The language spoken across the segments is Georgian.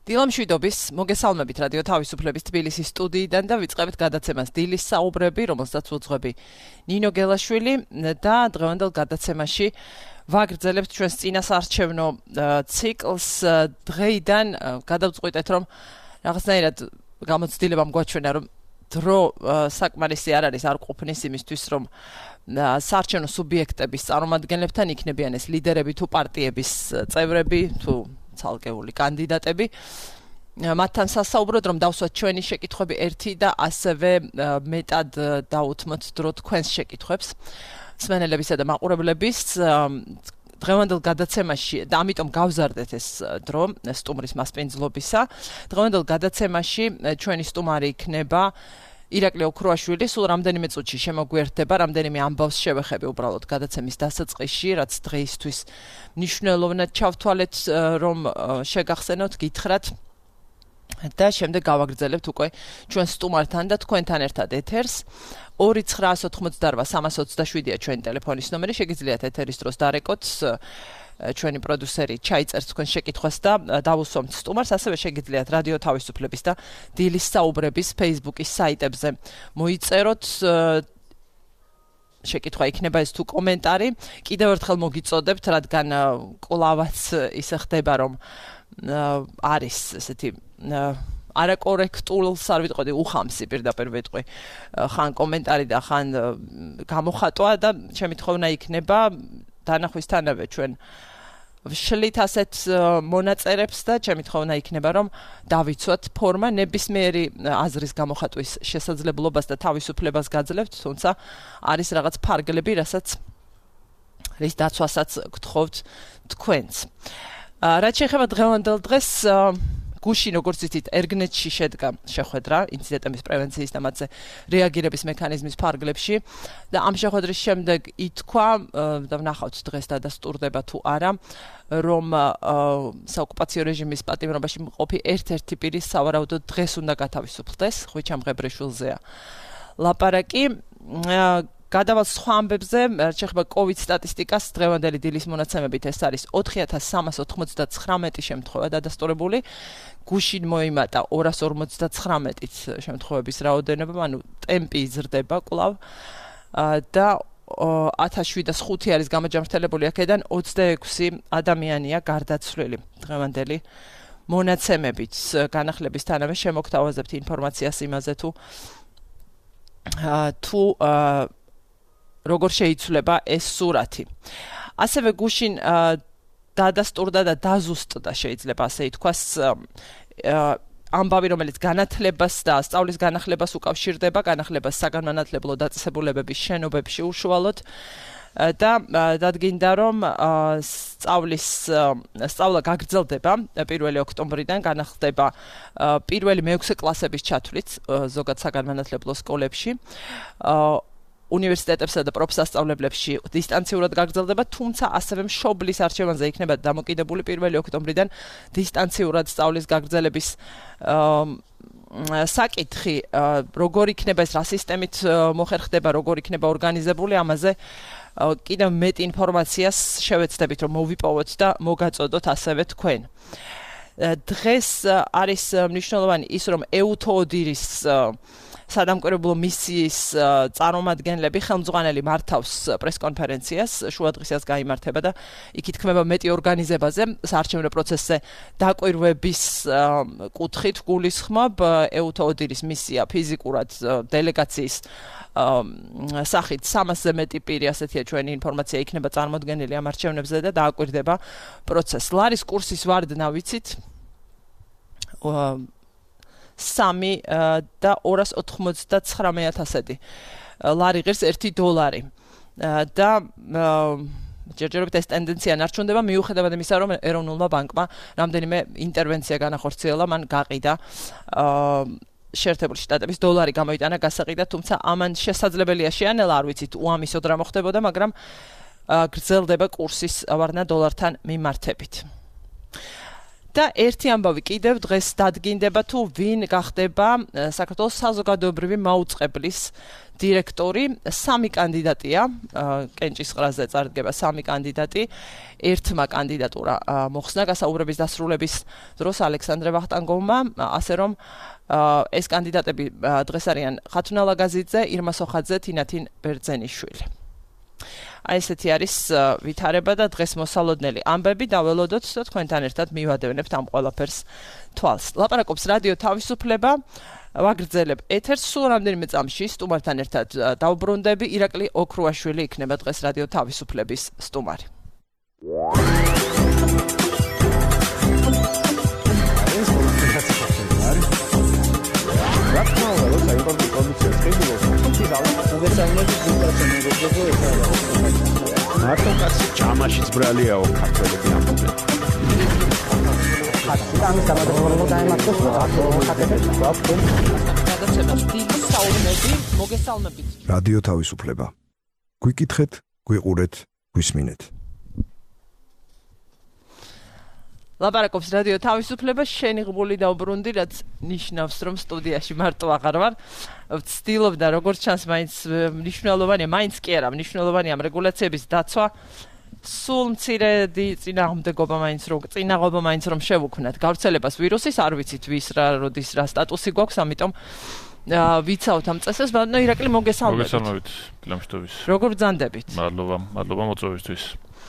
დილამშვიდობის, მოგესალმებით რადიო თავისუფლების თბილისის სტუდიიდან და ვიწყებთ გადაცემას დილის საუბრები, რომელსაც უძღვები ნინო გელაშვილი და დღევანდელ გადაცემაში ვაგრძელებთ ჩვენს წინასაარჩევნო ციკლს. დღეიდან გადავწყვიტეთ, რომ რაღაცნაირად გამოცდილებამ გვაჩვენა, რომ დრო საკმარისი არ არის, არ ყოფნის იმისთვის, რომ საარჩევნო სუბიექტების წარმომადგენლებთან იქნებიან ეს ლიდერები თუ პარტიების წევრები თუ ცალკეული კანდიდატები. მათთან სასაუბროდ, რომ დავსვათ ჩვენი შეკითხვები ერთი და ასევე მეტად დაუთმოთ დრო თქვენს შეკითხვებს მსმენელებისა და მაყურებლების დღევანდელ გადაცემაში და ამიტომ გავზარდეთ ეს დრო სტუმრის მასპინძლობისა. დღევანდელ გადაცემაში ჩვენი სტუმარი იქნება ირაკლი ოქროაშვილი, სულ რამდენიმე წუთში შემოგვიერთდება, რამდენიმე ამბავს შევეხები უბრალოდ გადაცემის დასაწყისში, რაც დღეისთვის მნიშვნელოვნად ჩავთვალეთ, რომ შეგახსენოთ, გითხრათ და შემდეგ გავაგრძელებთ უკვე ჩვენ სტუმართან და თქვენთან ერთად ეთერს. 2988327-ია ჩვენი ტელეფონის ნომერი, შეგიძლიათ ეთერის დროს დარეკოთ ჩვენი პროდიუსერი ჩაიწერს თქვენს შეკითხვას და დავუსვამთ სტუმარს, ასევე შეგიძლიათ რადიო თავისუფლების და დილის საუბრების Facebook-ის საიტებზე მოიწეროთ შეკითხვა იქნება ეს თუ კომენტარი. კიდევ ერთხელ მოგიწოდებთ, რადგან კვლავაც ისე ხდება, რომ არის ესეთი არაკორექტულს არ ვიტყოდი, უხამსი პირდაპირ ვიტყვი, ხან კომენტარი და ხან გამოხატვა და ჩემი თხოვნა იქნება დანახვისთანავე ჩვენ ვშლით ასეთ მონაწერებს და ჩემი თხოვნა იქნება, რომ დავიცვათ ფორმა, ნებისმიერი აზრის გამოხატვის შესაძლებლობას და თავისუფლებას გაძლევთ, თუმცა არის რაღაც ფარგლები, რის დაცვასაც გთხოვთ თქვენც. რაც შეეხება დღევანდელ დღეს, გუშინ, როგორც იცით, ერგნეტში შედგა შეხვედრა ინციდენტების პრევენციის და მათზე რეაგირების მექანიზმის ფარგლებში და ამ შეხვედრის შემდეგ ითქვა და ვნახავთ დღეს დადასტურდება თუ არა, რომ საოკუპაციო რეჟიმის პატიმრობაში მყოფი ერთ-ერთი პირი სავარაუდოდ დღეს უნდა გათავისუფლდეს, ხვიჩა მღებრიშვილზეა ლაპარაკი. გადავალ სხვა ამბებზე, შეეხება COVID სტატისტიკას, დღევანდელი დილის მონაცემებით ეს არის 4399 შემთხვევა დადასტურებული. გუშინ მოიმატა 259-ით შემთხვევების რაოდენობა, ანუ ტემპი იზრდება კვლავ და 1705 არის გამოჯამრთელებული, აქედან 26 ადამიანია გარდაცვლილი. დღევანდელი მონაცემებით განახლებისთანავე შემოგთავაზებთ ინფორმაციას იმაზე თუ როგორ შეიცვლება ეს სურათი. ასევე გუშინ დადასტურდა და დაზუსტდა, შეიძლება ასე ითქვას, ამბავი, რომელიც განათლებას და სწავლის განახლებას უკავშირდება, განახლებას საგანმანათლებლო დაწესებულებების შენობებში უშუალოდ და დადგინდა, რომ სწავლა გაგრძელდება 1 ოქტომბრიდან, განახლდება პირველი მეექვსე კლასების ჩათვლით ზოგად საგანმანათლებლო სკოლებში. უნივერსიტეტებსა და პროფსასწავლებლებში დისტანციურად გაგრძელდება, თუმცა ასევე მშობლის არჩევანზე იქნება დამოკიდებული 1 ოქტომბრიდან დისტანციურად სწავლის გაგრძელების საკითხი, როგორ იქნება ეს, რა სისტემით მოხერხდება, როგორ იქნება ორგანიზებული, ამაზე კიდევ მეტ ინფორმაციას შევეცდებით, რომ მოვიპოვოთ და მოგაწოდოთ ასევე თქვენ. დღეს არის მნიშვნელოვანი ის, რომ EUTODIR-ის სადამკვირვებლო მისიის წარმომადგენლები ხელმძღვანელი მართავს პრესკონფერენციას, შუადღისას გაიმართება და იქ ითქმება მეტი ორგანიზებაზე, საარჩევნო პროცესზე დაკვირვების კუთხით გულისხმობ. EUTODIR-ის მისია ფიზიკურად დელეგაციის სახით 300-ზე მეტი პირი, ასეთია ჩვენი ინფორმაცია, იქნება წარმოდგენილი ამ არჩევნებზე და დააკვირდება პროცესს. ლარის კურსის ვარდნა ვიცით 3 და 299,000 ლარი ღირს $1 და ჯერჯერობით ეს ტენდენცია ნარჩუნდება, მიუხედავად იმისა, რომ ეროვნულმა ბანკმა რამდენიმე ინტერვენცია განახორციელა, მან გაყიდა შეერთებული შტატების დოლარი გამოიტანა გასაყიდად, თუმცა ამან შესაძლებელია შეანელა, არ ვიცით უამისოდ რა მოხდებოდა, მაგრამ გრძელდება კურსის ვარდნა დოლართან მიმართებით. და ერთი ამბავი კიდევ დღეს დადგინდება თუ ვინ გახდება საქართველოს საზოგადოებრივი მაუწყებლის დირექტორი. 3 კანდიდატია, კენჭისყრაზე წარდგება 3 კანდიდატი. ერთმა კანდიდატურა მოხსნა გასაუბრების დასრულების დროს ალექსანდრე ვახტანგოვმა, ასე რომ ეს კანდიდატები დღეს არიან ხათუნა ლაგაზიძე, ირმა სოხაძე, თინათინ ბერძენიშვილი. აი ესეთი არის ვითარება და დღეს მოსალოდნელი ამბები დაველოდოთ და თქვენთან ერთად მივადევნებთ ამ ყველაფერს თვალს. ლაპარაკობს რადიო თავისუფლება. ვაგრძელებ ეთერს სულ რამდენიმე წამში სტუმართან ერთად დავბრუნდები. ირაკლი ოქრუაშვილი იქნება დღეს რადიო თავისუფლების სტუმარი. მარტო კაცი ჭამაშიც ბრალიაო ქართველები ამბობენ. რადიო თავისუფლება. გვიკითხეთ, გვიყურეთ, გვისმინეთ. ლაპარაკობს რადიო თავისუფლება, შენი ღმული დავბრუნდი, რაც ნიშნავს, რომ სტუდიაში მარტო აღარ ვარ. ვცდილობდა როგორც ჩანს, მაინც მნიშვნელოვანია, მაინც კი არა, მნიშვნელოვანია ამ რეგულაციების დაცვა. სულ მცირედი წინააღმდეგობა მაინც რომ შევუქმნათ გავრცელებას ვირუსის, არ ვიცით ვის როდის რა სტატუსი გვაქვს, ამიტომ ვიცავთ ამ წესებს, მაგრამ ირაკლი მოგესალმებით. მოგესალმებით, გილამშტობის. როგორ ბრძანდებით? მადლობა მოწვევისთვის.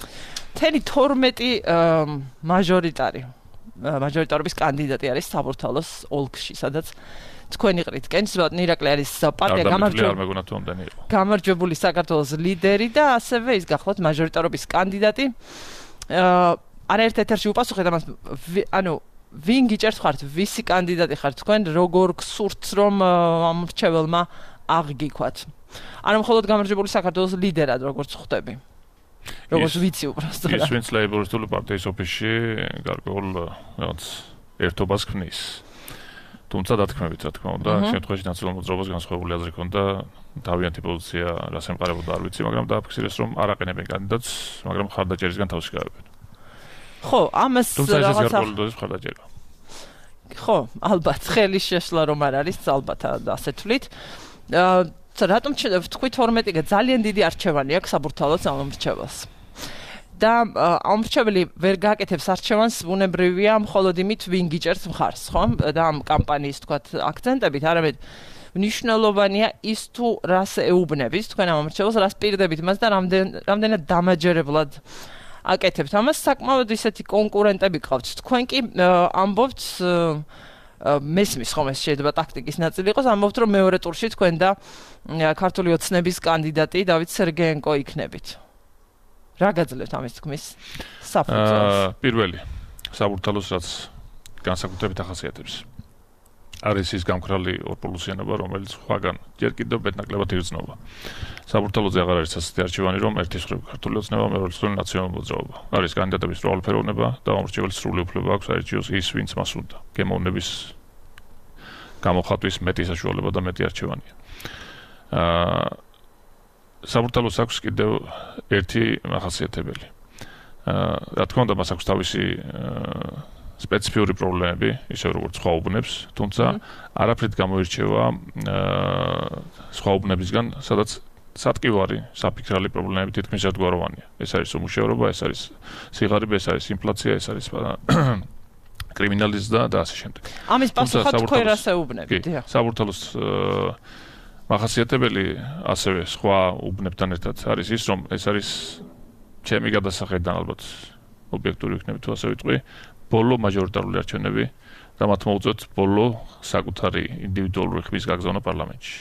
12 მაჟორიტარობის კანდიდატი არის საბურთალოს ოლქში, სადაც თქვენ იყრით კენჭს, ირაკლი არის პარტია გამარჯვებული საქართველოს ლიდერი და ასევე ის გახლავთ მაჟორიტარობის კანდიდატი. არაერთ ეთერში უპასუხეთ ამას, ვინ გიჭერთ ხართ, ვისი კანდიდატი ხართ თქვენ, როგორ გსურთ რომ ამ მრჩეველმა აღგიქვათ. არა მხოლოდ გამარჯვებული საქართველოს ლიდერად როგორც ხვდები. როგორც ვიცი უბრალოდ. ის ვინც ლეიბორისტული პარტიის ოფისში გარკვეულ რაღაც ერთობას ქმნის. თუმცა დათქმებით, რა თქმა უნდა, შემთხვევაში ნაციონალურ მოძრაობას განსხვავებული აზრი ჰქონდა, თავიანთი პოზიცია რას ემყარებოდა არ ვიცი, მაგრამ დააფიქსირეს, რომ არ აყენებენ კანდიდატს, მაგრამ ხარდაჭერისგან თავს იკავებენ. ხო, ამას რაღაცა ხარდაჭერა. ხო, ალბათ ხელის შეშლა რომ არ არის, ალბათ ასე თვლით. რატომ თქვით 12 ძალიან დიდი არჩევანი აქვს საბურთალოს ამ მრჩეველს. და ამ მრჩეველი ვერ გააკეთებს არჩევანს, ბუნებრივია, მხოლოდ იმით ვინ გიჭერს მხარს, ხო? და ამ კამპანიის თქვათ აქცენტებით, არამედ მნიშვნელოვანია ის თუ რას ეუბნებით თქვენ ამ მრჩეველს, რას პირდებით მას და რამდენად დამაჯერებლად აკეთებთ ამას. საკმაოდ ისეთი კონკურენტები გყავთ. თქვენ კი ამბობთ მესმის ხომ ეს შეიძლება ტაქტიკის ნაწილი იყოს, ამბობთ რომ მეორე ტურში თქვენ და ქართული ოცნების კანდიდატი დავით სერგეენკო იქნებით. რა გაძლევთ ამის თქმის საფუძველს? პირველი საბურთალოს რაც განსაკუთრებით ახასიათებს არის ის გამქრალი ორპოლუსიანობა, რომელიც სხვაგან ჯერ კიდევ მეტნაკლებად იგრძნობა. საბურთალოზე აღარ არის ასეთი არჩევანი, რომ ერთის მხრივ ქართული ოცნება, მეორე მხრივ ნაციონალური მოძრაობა. არის კანდიდატების მრავალფეროვნება და ამორჩეველის სრული უფლება აქვს აირჩიოს ის, ვინც მას უნდა. გემოვნების გამოხატვის მეტი საშუალება და მეტი არჩევანია. საბურთალოს აქვს კიდევ ერთი ახასიათებელი. რა თქმა უნდა, მას აქვს თავისი სპეციფიური პრობლემები, ისე როგორც სხვა უბნებს, თუმცა არაფრით გამოირჩევა სხვა უბნებისგან, სადაც სატკივარი, საფიქრალი პრობლემები თითქმის ერთგვაროვანია. ეს არის უმუშევრობა, ეს არის სიღარიბე, ეს არის ინფლაცია, ეს არის კრიმინალიზმი და ასე შემდეგ. ამის პასუხად თქვენ რას ეუბნებით? საბურთალოს ახასიათებელი ასევე სხვა უბნებთან ერთად არის ის, რომ ეს არის ჩემი გადასახედიდან ალბათ ობიექტური იქნება თუ ასე ვიტყვი, ბოლო მაჟორიტარული არჩევნები და მათ მოუწევთ ბოლო საკუთარი ინდივიდუალური ხმის გაგზავნა პარლამენტში.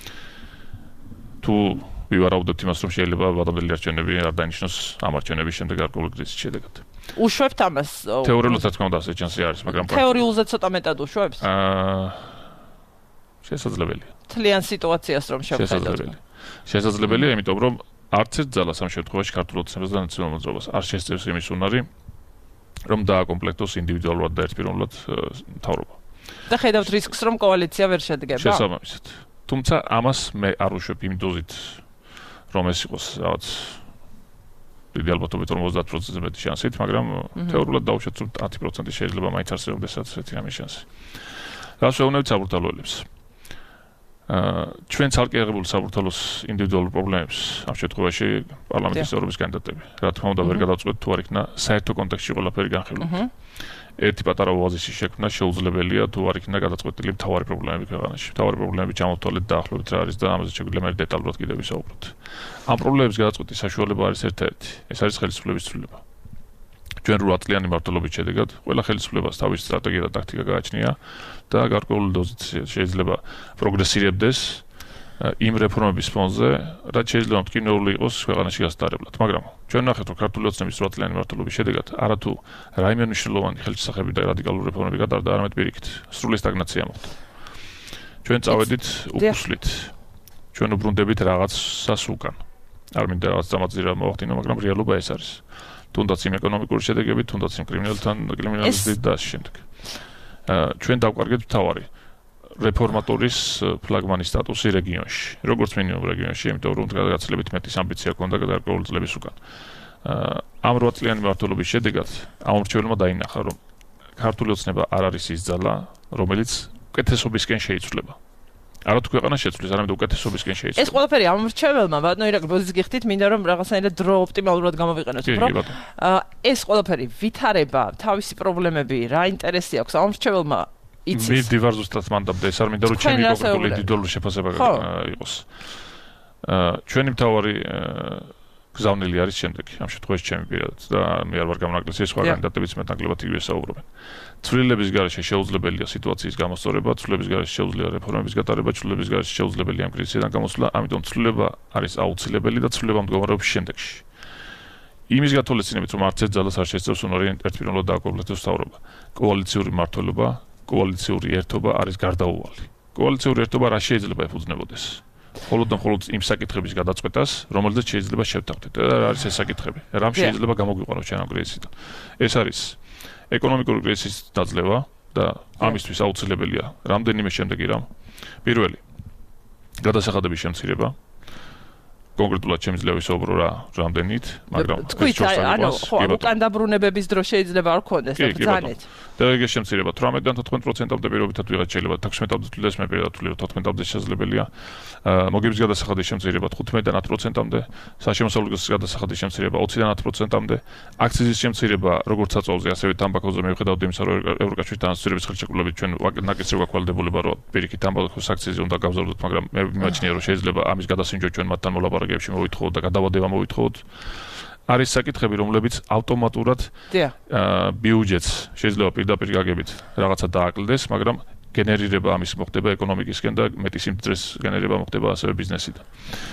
თუ ვივარაუდებთ იმას, რომ შეიძლება ბადამდელი არჩევნები არ დაინიშნოს ამ არჩევნების შემდეგ გარკვეული კრიზისის შედეგად. უშვებთ ამას? თეორიულად რა თქმა უნდა ასე ჩანსი არის, მაგრამ თეორიულზე ცოტა მეტად უშვებთ? შესაძლებელია. თლიან სიტუაციას რომ შევხედოთ. შესაძლებელია, იმიტომ რომ არც ერთ ძალას ამ შემთხვევაში ქართულ ოცნებას და ნაციონალურ მოძრაობას არ შესწევს იმის უნარი, რომ დააკომპლექტოს ინდივიდუალურად და ერთპიროვნულად მთავრობა. და ხედავთ რისკს, რომ კოალიცია ვერ შედგება? შესაბამისად. თუმცა ამას მე არ უშვებ იმ დოზით, რომ ეს იყოს რაღაც დიდი ალბათობით 50% მეტი შანსით, მაგრამ თეორიულად დავუშვათ, რომ 10% შეიძლება მაინც არსებობდეს ესეთი რამის შანსი. რას ვეუბნებით საბურთალოელებს? ჩვენ ცალკე აღებული საბურთალოს ინდივიდუალურ პრობლემებს ამ შემთხვევაში პარლამენტის წევრობის კანდიდატები. რა თქმა უნდა, ვერ გადავწყვეტ თუ არ იქნა საერთო კონტექსტში ყველაფერი განხილული. ერთი პატარა ოაზისის შექმნა შეუძლებელია თუ არ იქნა გადაწყვეტილი მთავარი პრობლემები ქვეყანაში. მთავარი პრობლემები ჩამოვთვალეთ დაახლოებით რა არის და ამაზე შეგვიძლია მე დეტალურად კიდევ ვისაუბროთ. ამ პრობლემების გადაწყვეტის საშუალება არის ერთ-ერთი. ეს არის ხელისუფლების ცვლილება. ჩვენ 8 წლიანი მმართველობის შედეგად ყველა ხელისუფლებას თავისი სტრატეგია და ტაქტიკა გააჩნია და გარკვეული დოზით შეიძლება პროგრესირებდეს იმ რეფორმების ფონზე, რაც შეიძლება მტკივნეული იყოს ქვეყანაში გასტარებლად. მაგრამ ჩვენ ნახეთ, რომ ქართული ოცნების 8 წლიანი მმართველობის შედეგად არათუ რაიმე მნიშვნელოვანი ხელშესახები და რადიკალური რეფორმები გადარდა, არამედ პირიქით, სრული სტაგნაცია მოხდა. ჩვენ წავედით უფუსლით. ჩვენ უბრუნდებით რაღაცას უკან. არ მინდა რაღაც დამაძირა მოვახდინო, მაგრამ რეალობა ეს არის. თუნდაც იმ ეკონომიკური შედეგებით, თუნდაც იმ კრიმინალიზმით და ასე შემდეგ. ჩვენ დავკარგეთ მთავარი რეფორმატორის ფლაგმანის სტატუსი რეგიონში. როგორც მინიმუმ რეგიონში, იმიტომ რომ გადაგაცილებით მეტის ამბიცია ჰქონდა გარკვეული წლების უკან. ამ 8 წლიანი მმართველობის შედეგად ამორჩეველმა დაინახა, რომ ქართული ოცნება არ არის ის ძალა, რომელიც უკეთესობისკენ შეიცვლება. არა თუ ქვეყანა შეცვლის, არამედ უკეთესობისკენ შეიცვლება. ეს ყველაფერი ამორჩეველმა, ბატონო ირაკლი, ბოდის გიხდით, მინდა რომ რაღაცნაირად დრო ოპტიმალურად გამოვიყენოთ, უფრო. ეს ყველაფერი ვითარება, თავისი პრობლემები, რა ინტერესი აქვს ამორჩეველმა იცის. მივიდი ვარ ზუსტად მანდამდე, ეს არ მინდა რომ ჩემი კონკრეტული ინდივიდუალური შეფასება იყოს. ჩვენი მთავარი გზავნილი არის შემდეგი, ამ შემთხვევაში ჩემი პირადად და მე არ ვარ გამონაკლისი, სხვა კანდიდატებიც მეტნაკლებად იგივე საუბრობენ. ცვლილების გარეშე შეუძლებელია სიტუაციის გამოსწორება, ცვლილების გარეშე შეუძლია რეფორმების გატარება, ცვლილების გარეშე შეუძლებელია ამ კრიზისიდან გამოსვლა, ამიტომ ცვლილება არის აუცილებელი და ცვლილება მდგომარეობს შემდეგში. იმის გათვალისწინებით, რომ არც ერთ ძალას არ შეეცდებს ერთპიროვნულად დააკომპლექტოს მთავრობა. კოალიციური მმართველობა, კოალიციური ერთობა არის გარდაუვალი. კოალიციური ერთობა რა შეიძლება ეფუძნებოდეს? მხოლოდ და მხოლოდ იმ საკითხების გადაწყვეტას, რომელზეც შეიძლება შევთანხმდეთ. რა არის ეს საკითხები? რამ შეიძლება გამოგვიყვანოს ჩვენ ამ კრიზისიდან? ეს არის ეკონომიკური კრიზისის დაძლევა და ამისთვის აუცილებელია რამდენიმე შემდეგი რამ. პირველი, გადასახადების შემცირება. კონკრეტულად შემიძლია ვისაუბრო რა რამდენით, მაგრამ თქვით, ანუ უკან დაბრუნებების დრო შეიძლება არ გქონდეს და ბრძანეთ. დელეგების შემცირება 18-დან 14%-მდე პირობითად ვიღაც შეიძლება 16-მდე თulis მე პირადად ვთვლი, რომ 14-მდე შესაძლებელია. მოგების გადასახადის შემცირება 15-დან 10%-მდე, საშემოსავლების გადასახადის შემცირება 20-დან 10%-მდე, აქციზის შემცირება როგორც საწოლზე, ასევე თამბაქოზე მიუხედავად იმისა, რომ ევროკავშირთან ასოცირების ხელშეკრულებით ჩვენ ნაკისრი გვაქვს ვალდებულება, რომ პირიქით თამბაქოს აქციზი უნდა გავზარდოთ, მაგრამ მე მიმაჩნია, რომ შეიძლება ამის გადასინჯვა ჩვენ მათთან მოლაპარაკებებში მოვითხოვოთ და გადავადება მოვითხოვოთ. არის საკითხები, რომლებიც ავტომატურად ბიუჯეტს შეიძლება პირდაპირ გაგებით რაღაცა დააკლდეს, მაგრამ გენერირება ამის მოხდება ეკონომიკისკენ და მეტი სიმძრეს გენერირება მოხდება ასევე ბიზნესიდან.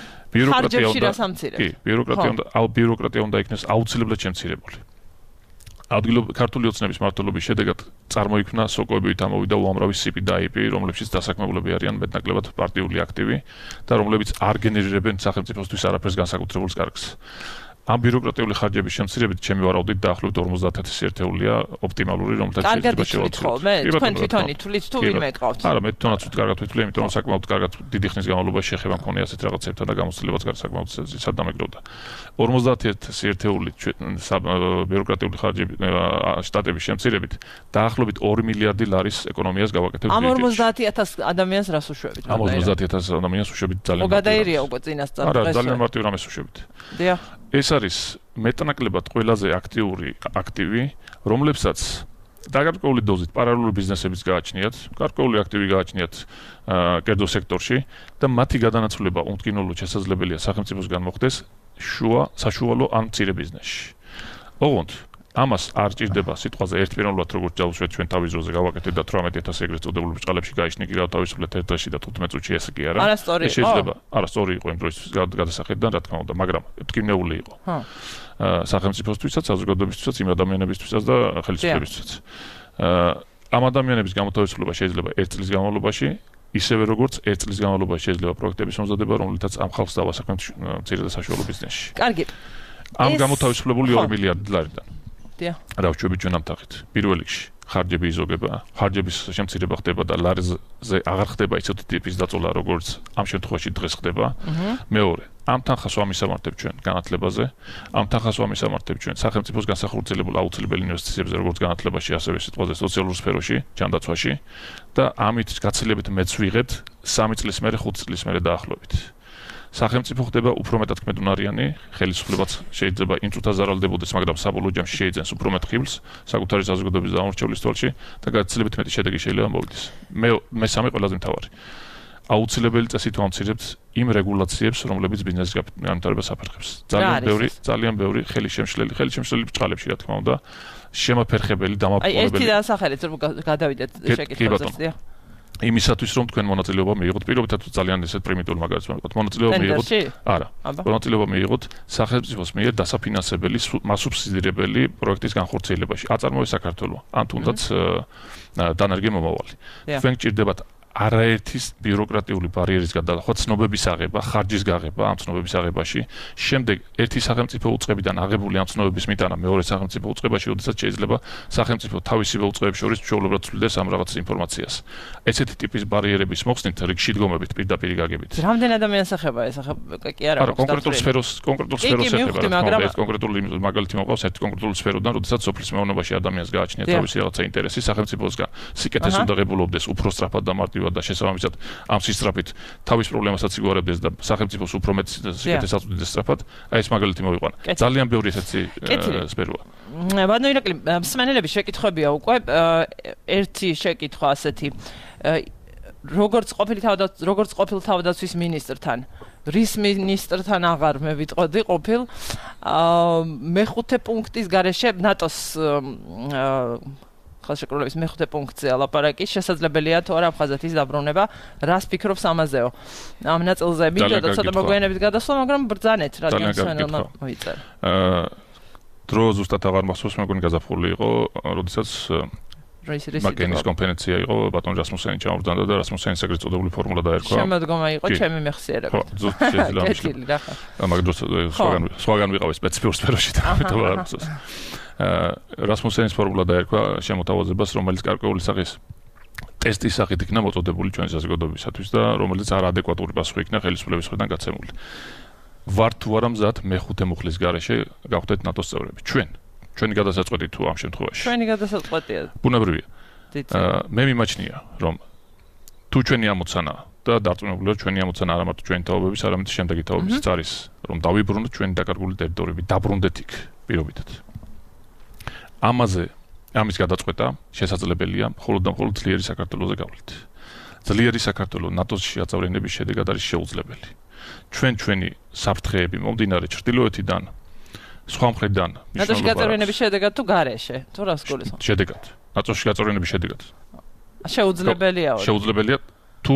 ბიუროკრატია უნდა იქნეს აუცილებლად შემცირებული. ქართული ოცნების მმართველობის შედეგად წარმოიქმნა სოკოებით ამოვიდა უამრავი CP და IP, რომლებშიც დასაქმებულები არიან მეტნაკლებად პარტიული აქტივი და რომლებიც არ გენერირებენ სახელმწიფოსთვის არაფერს განსაკუთრებულს კარგს. ამ ბიუროკრატიული ხარჯების შემცირებით ჩემი ვარაუდით დაახლოებით 50,000 ერთეულია ოპტიმალური, რომელთაც შეიძლება შევაცვლოთ. თქვენ თვითონი თulit თუ ვინმე გყავთ? არა, მე თვითონაც ვთქარგათ ვთვლი, იმიტომ რომ საკმაოდ კარგად დიდი ხნის განმავლობაში შეხება მქონია ასეთ რაღაცებთან და გამოცდილებაც საკმაოდ სადამეგროვდა. 50,000 ერთეული ბიუროკრატიული ხარჯები შტატების შემცირებით დაახლოებით 2 მილიარდი ლარის ეკონომიას გავაკეთებთ. ამ 50,000 ადამიანს რას უშვებით? ამ 50,000 ადამიანს უშვებით ძალიან. მოგადაირია უკვე წინასწარ დღეს. არა, ძალიან მარტივ რამეს უშვებით. დიახ. ეს არის მეტნაკლებად ყველაზე აქტივი, რომლებსაც გარკვეული დოზით პარალელური ბიზნესებიც გააჩნიათ, გარკვეული აქტივი გააჩნიათ კერძო სექტორში და მათი გადანაცვლება უმტკივნეულად შესაძლებელია სახელმწიფოსგან მოხდეს საშუალო ან მცირე ბიზნესში. ოღონდ ამას არ ჭირდება სიტყვაზე ერთპიროვნულად როგორც ჯავშეთ ჩვენ თავის ძროზე გავაკეთეთ და 18,000 ეგრეთ წოდებულ ბრჭყალებში გაიშნი კი თავისუფლად ერთ დღეში და 15 წუთში ეს კი არა. არასწორი შეიძლება, არასწორი იყო იმ დროის გადასახედიდან რა თქმა უნდა, მაგრამ მტკივნეული იყო. სახელმწიფოსთვისაც, საზოგადოებისთვისაც, იმ ადამიანებისთვისაც და ხელისუფლებისთვისაც. ამ ადამიანების გამოთავისუფლება შეიძლება 1 წლის განმავლობაში, ისევე როგორც 1 წლის განმავლობაში შეიძლება პროექტების მომზადება, რომლითაც ამ ხალხს დავასაქმებთ მცირე და საშუალო ბიზნესში. კარგი. ამ გამოთავისუფლებული 2 მილიარდი ლარიდან. დიახ. რა ვშვებით ჩვენ ამ თახით. პირველ რიგში ხარჯები იზოგება, ხარჯების შემცირება ხდება და ლარზე აღარ ხდება ისეთი ტიპის დაწოლა, როგორც ამ შემთხვევაში დღეს ხდება. მეორე, ამ თანხას ვამისამართებ ჩვენ განათლებაზე, ამ თანხას ვამისამართებ ჩვენ სახელმწიფოს განსახორციელებულ აუცილებელი ინვესტიციებზე, როგორც განათლებაში, ასევე სიტყვაზე სოციალურ სფეროში, ჯანდაცვაში და ამით გაცილებით მეც ვიღებთ 3 წლის მერე, 5 წლის მერე დაახლოებით. სახელმწიფო ხდება უფრო მეტად კმედუნარიანი, ხელისუფლებაც შეიძლება იმ წუთას ზარალდებოდეს, მაგრამ საბოლოო ჯამში შეიძენს უფრო მეტ ხიბლს საკუთარი საზოგადოების დამორჩევლის თვალში და გაცილებით მეტი შედეგი შეიძლება მოვიდეს. მესამე ყველაზე მთავარი. აუცილებელი წესი თუ ამცირებთ იმ რეგულაციებს, რომლებიც ბიზნესის განვითარებას აფერხებს. ძალიან ბევრი ხელისშემშლელი ბრჭყალებში, რა თქმა უნდა, შემაფერხებელი, დამაფუძნებელი. აი, ერთი დასახელეთ, რომ გადავიდეთ შეკითხვაზე. იმისათვის რომ თქვენ მონაწილეობა მიიღოთ, პირობითად ძალიან ესეთ პრიმიტიული მაგალითს მოვიყოთ. მონაწილეობა მიიღოთ. არა. მონაწილეობა მიიღოთ სახელმწიფოს მიერ დასაფინანსებელი, მასუბსიდირებელი პროექტის განხორციელებაში. აწარმოებს საქართველოს, ან თუნდაც დანერგი მომავალი. თქვენ გჭირდებათ არაერთის ბიუროკრატიული ბარიერის გადალახვა, ცნობების აღება, ხარჯის გაღება ამ ცნობების აღებაში, შემდეგ ერთი სახელმწიფო უწყებიდან აღებული ამ ცნობების მიტანა მეორე სახელმწიფო უწყებაში, როდესაც შეიძლება სახელმწიფო თავისივე უწყებებს შორის ჩვეულებრივად ცვლიდეს ამ რაღაც ინფორმაციას. ესეთი ტიპის ბარიერების მოხსნით რიგში დგომებით პირდაპირ გაგებით. რამდენ ადამიანს ეხება ეს კი არა კონკრეტულ სფეროს ეხება, მაგრამ ეს კონკრეტული მაგალითი მოყავს ერთი კონკრეტული სფეროდან, როდესაც სოფლის მეურნეობაში ადამიანს გააჩნია თავისი რაღაცა ინტერესი, სახელმწიფოსგან სიკეთეს უნდა ღებულობდეს უფრო სწრაფად და მარტივად და შესაბამისად ამ სისწრაფით თავის პრობლემასაც იგორებდეს და სახელმწიფოს უფრო მეტ სიკეთეს აწვდიდეს სწრაფად. აი ეს მაგალითი მოვიყვანა. ძალიან ბევრი ესეთი სფეროა. ბატონო ირაკლი, მსმენელების შეკითხვებია უკვე. ერთი შეკითხვა ასეთი. როგორც ყოფილ თავდაცვის მინისტრთან, რის მინისტრთან აღარ მე ვიტყოდი ყოფილ მეხუთე პუნქტის გარეშე ნატოს ხელშეკრულების მეხუთე პუნქტზე ლაპარაკი შესაძლებელია თუ არა აფხაზეთის დაბრუნება. რას ფიქრობს ამაზეო? ამ ნაწილზე მინდოდა ცოტა მოგვიანებით გადასვლა, მაგრამ ბრძანეთ რადგან სვენელმა მოიწერა. დრო ზუსტად აღარ მახსოვს, მეგონი გაზაფხული იყო, როდესაც მაგენის კონფერენცია იყო, ბატონ რასმუსენი ჩამოვდანდა და რასმუსენის ეგრეთ წოდებული ფორმულა დაერქვა. შემოდგომა იყო ჩემი მეხსიერებით. ხო, ზუსტად შეიძლება. მაგ დროს სხვაგან ვიყავი სპეციფიურ სფეროში და ამიტომ აღარ მახსოვს. რასმუსენის ფორმულა დაერქვა შემოთავაზებას, რომელიც გარკვეული სახის ტესტის სახით იქნა მოწოდებული ჩვენი საზოგადოებისათვის და რომელიც არაადეკვატური პასუხი იქნა ხელისუფლების მხრიდან გაცემული. ვართ თუ არა მზად მეხუთე მუხლის გარეშე გავხდეთ ნატოს წევრები. ჩვენი გადასაწყვეტი თუ ამ შემთხვევაში. ჩვენი გადასაწყვეტია. ბუნებრივია. მე მიმაჩნია, რომ თუ ჩვენი ამოცანა და დარწმუნებულია ჩვენი ამოცანა არა მარტო ჩვენი თაობების, არამედ შემდეგი თაობებიც არის, რომ დავიბრუნოთ ჩვენი დაკარგული ტერიტორიები, დაბრუნდეთ იქ პირობითად. ამის გადაწყვეტა შესაძლებელია მხოლოდ და მხოლოდ ძლიერი საქართველოზე გავლით. ძლიერი საქართველო ნატოში აწევრიანების შედეგად არის შეუძლებელი. ჩვენი საფრთხეები მომდინარე ჩრდილოეთიდან, სხვა მხრიდან, ნატოში გაწევრიანების შედეგად თუ გარეშე, თუ რას გულისხმობ? შედეგად. ნატოში გაწევრიანების შედეგად. შეუძლებელია. შეუძლებელია თუ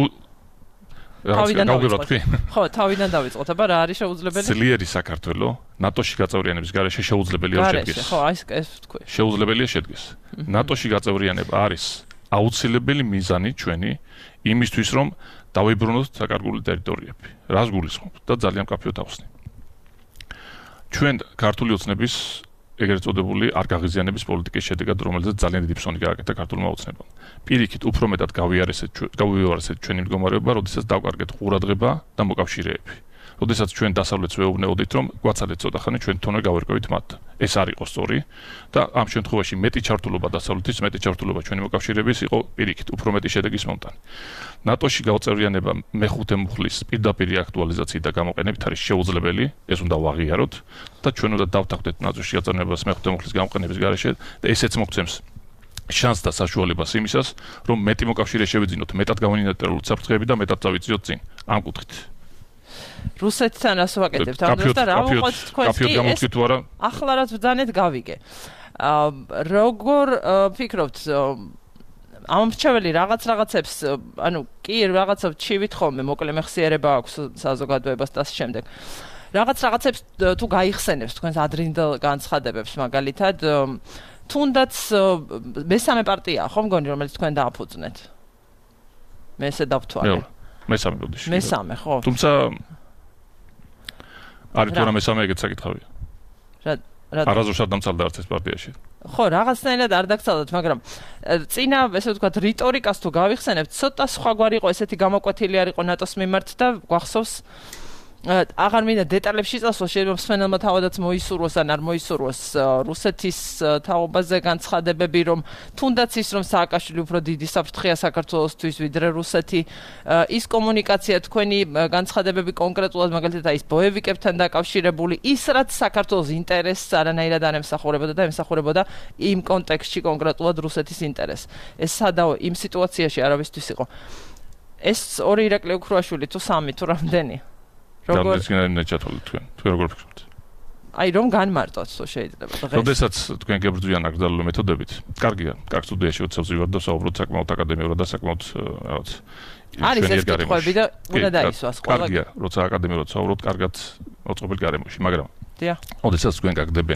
ხო, თავიდან დავიწყოთ, აბა რა არის შეუძლებელი? ძლიერი საქართველო ნატოში გაწევრიანების გარეშე შეუძლებელია შედგეს. ხო, ეს თქვი. შეუძლებელია შედგეს. ნატოში გაწევრიანება არის აუცილებელი მიზანი ჩვენი იმისთვის, რომ დავიბრუნოთ საკარგული ტერიტორიები. რას გულისხმობ და ძალიან მკაფიოდ ავხსნი. ჩვენ ქართული ოცნების ეგრეთ წოდებული არ გაღიზიანების პოლიტიკის შედეგად, რომელზეც ძალიან დიდი ფსონი გააკეთა ქართულმა ოცნებამ. პირიქით უფრო მეტად გავივარესეთ ჩვენი მდგომარეობა, როდესაც დავკარგეთ ყურადღება და მოკავშირეები. როდესაც ჩვენ დასავლეთს ვეუბნეოდით, რომ გვაცადეთ ცოტა ხანი ჩვენ თვითონვე გავერკვევით მათ. ეს არ იყო სწორი და ამ შემთხვევაში მეტი ჩართულობა დასავლეთის, მეტი ჩართულობა ჩვენი მოკავშირეების იყო პირიქით უფრო მეტი შედეგის მომტანი. ნატოში გავწევრიანება მეხუთე მუხლის პირდაპირი აქტუალიზაციით და გამოყენებით არის შეუძლებელი, ეს უნდა ვაღიაროთ და ჩვენ უნდა დავთანხმდეთ ნატოში გაწევრიანებას მეხუთე მუხლის გამოყენების გარეშე და ესეც მოგცემს შანსს და საშუალებას იმისას, რომ მეტი მოკავშირე შევიძინოთ, მეტად გავინტერესოთ საფრთხეები და მეტად წავიწიოთ წინ ამ კუთხით. რუსეთთან რას ვაკეთებთ? ამ დროს და რა ვუყოთ თქვენს კი? ახლა რაც ბრძანეთ გავიგე. როგორ ფიქრობთ ამ მრჩეველი რაღაცებს, ანუ კი რაღაცა ჩივით ხოლმე, მოკლე მეხსიერება აქვს საზოგადოებას და ამ შემდეგ. რაღაცებს თუ გაიხსენებს თქვენს ადრინდელ განცხადებებს, მაგალითად, თუნდაც მესამე პარტია ხო მგონი, რომელიც თქვენ დააფუძნეთ? მე ესე დავთვალე. მესამე ბოდიში. მესამე, ხო. თუმცა არის თუ არა მესამე ეგეც საკითხავია. რა არაზუსტად დამცალდა არც ეს პარტიაში. ხო, რაღაცნაირად არ დაგცალდათ, მაგრამ წინა, ესე ვთქვათ, რიტორიკას თუ გავიხსენებთ, ცოტა სხვაგვარი იყო, ესეთი გამოკვეთილი არ იყო ნატოს მიმართ და გვახსოვს აღარ მინდა დეტალებში წასვლა, შეიძლება მსმენელმა თავადაც მოისურვოს ან არ მოისურვოს რუსეთის თაობაზე განცხადებები, რომ თუნდაც ის რომ სააკაშვილი უფრო დიდი საფრთხეა საქართველოსთვის ვიდრე რუსეთი, ის კომუნიკაცია თქვენი განცხადებები კონკრეტულად მაგალითად ის ბოევიკებთან დაკავშირებული, ის რაც საქართველოს ინტერესს არანაირად არ ემსახურებოდა და ემსახურებოდა იმ კონტექსტში კონკრეტულად რუსეთის ინტერესს. ეს სადაო იმ სიტუაციაში არავისთვის იყო. ეს ორი ირაკლი უქრუაშვილი თუ სამი თუ რამდენი? როგორც ნეჩათოლი თქვენ როგორ ფიქრობთ? აი რომ განმარტოთ თუ შეიძლება. როდესაც თქვენ გებრძვიან აკრძალული მეთოდებით, კარგია, კარგ სტუდიაში უცებ ვივარ და საუბრობთ საკმაოდ აკადემიურად და საკმაოდ რაღაც არის ეს კითხვები და უნდა დაისვას ყველა. კარგია, როცა აკადემიურად საუბრობთ, კარგად მოწყობილ გარემოში, მაგრამ დიახ. როდესაც თქვენ გაგდებენ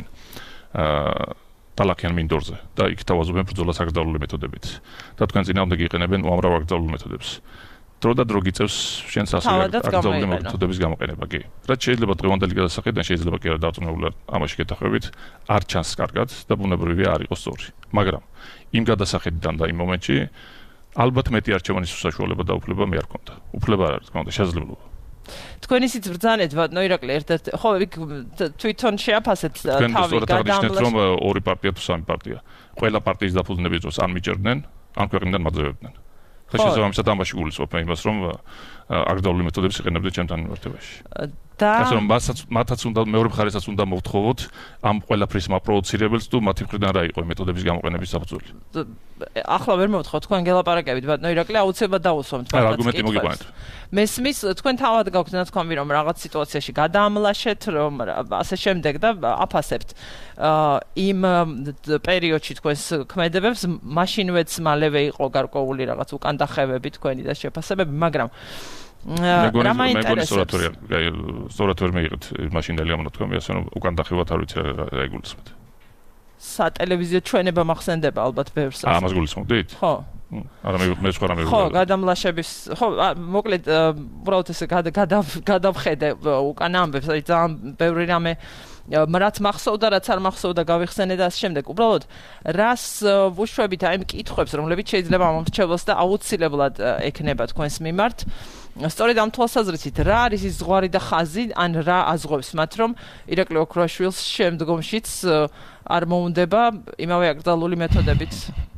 ტალახიან მინდორზე და იქ თავაზობენ ბრძოლას აკრძალული მეთოდებით და თქვენ წინააღმდეგ იყენებენ უამრავ აკრძალულ მეთოდებს. დრო და დრო გიწევს შენს ასევე აკრძალული მეთოდების გამოყენება, კი. რაც შეიძლება დღევანდელი გადასახედიდან შეიძლება კი არა დარწმუნებული ამაში გეთახმებით, არ ჩანს კარგად და ბუნებრივია არ იყოს სწორი. მაგრამ იმ გადასახედიდან და იმ მომენტში ალბათ მეტი არჩევანის უსაშუალება და უფლება მე არ მქონდა. უფლება არ არის, მქონდა შესაძლებლობა. თქვენ ისიც ბრძანეთ, ბატონო ირაკლი, ერთად ხო თვითონ შეაფასეთ თავი გადამლაშ რომ ორი პარტია თუ სამი პარტია. ყველა პარტიის დაფუძნების დროს ან მიჭერდნენ, ან ქვეყნიდან მაძებებდნენ. და შესაბამისად ამაში გულისხმობ იმას, რომ აკრძალული მეთოდებს იყენებდნენ ჩემთან მიმართებაში. და ასე რომ მათაც უნდა მეორე მხარესაც უნდა მოვთხოვოთ ამ ყველაფრის მაპროვოცირებელს თუ მათი მხრიდან რა იყო მეთოდების გამოყენების საფუძველი. ახლა ვერ მოვთხოვთ, თქვენ გელაპარაკებით, ბატონო ირაკლი, აუცილებლად დავუსვამთ მაგას. არგუმენტი მოგიყვანეთ. მესმის, თქვენ თავად გაქვთ ნათქვამი, რომ რაღაც სიტუაციაში გადაამლაშეთ, რომ ასე შემდეგ და აფასებთ იმ პერიოდში თქვენს ქმედებებს, მაშინვეც მალევე იყო გარკვეული რაღაც უკანდახევები თქვენი და შეფასებები, მაგრამ რა მაინტერესებს? სწორად ვერ მეიღეთ მაშინდელი ამონათქვამი, ასე რომ უკანდახევად არ ვიცი რა იგულისხმეთ. სატელევიზიო ჩვენება მახსენდება ალბათ ბევრს. ამას გულისხმობდით? ხო. არა მე სხვა რამე. ხო, გადამლაშების, ხო, მოკლედ უბრალოდ ესე გადავხედე უკანა ამბებს, აი ძალიან ბევრი რამე რაც მახსოვდა, რაც არ მახსოვდა გავიხსენე და ასე შემდეგ. უბრალოდ რას ვუშვებით აი იმ კითხვებს, რომლებიც შეიძლება მომრჩევლოს და აუცილებლად ექნება თქვენს მიმართ. სწორედ ამ თვალსაზრისით, რა არის ის ზღვარი და ხაზი, ან რა აზღვევს მათ, რომ ირაკლი ოქრუაშვილს შემდგომშიც არ მოუნდება იმავე აკრძალული მეთოდებით?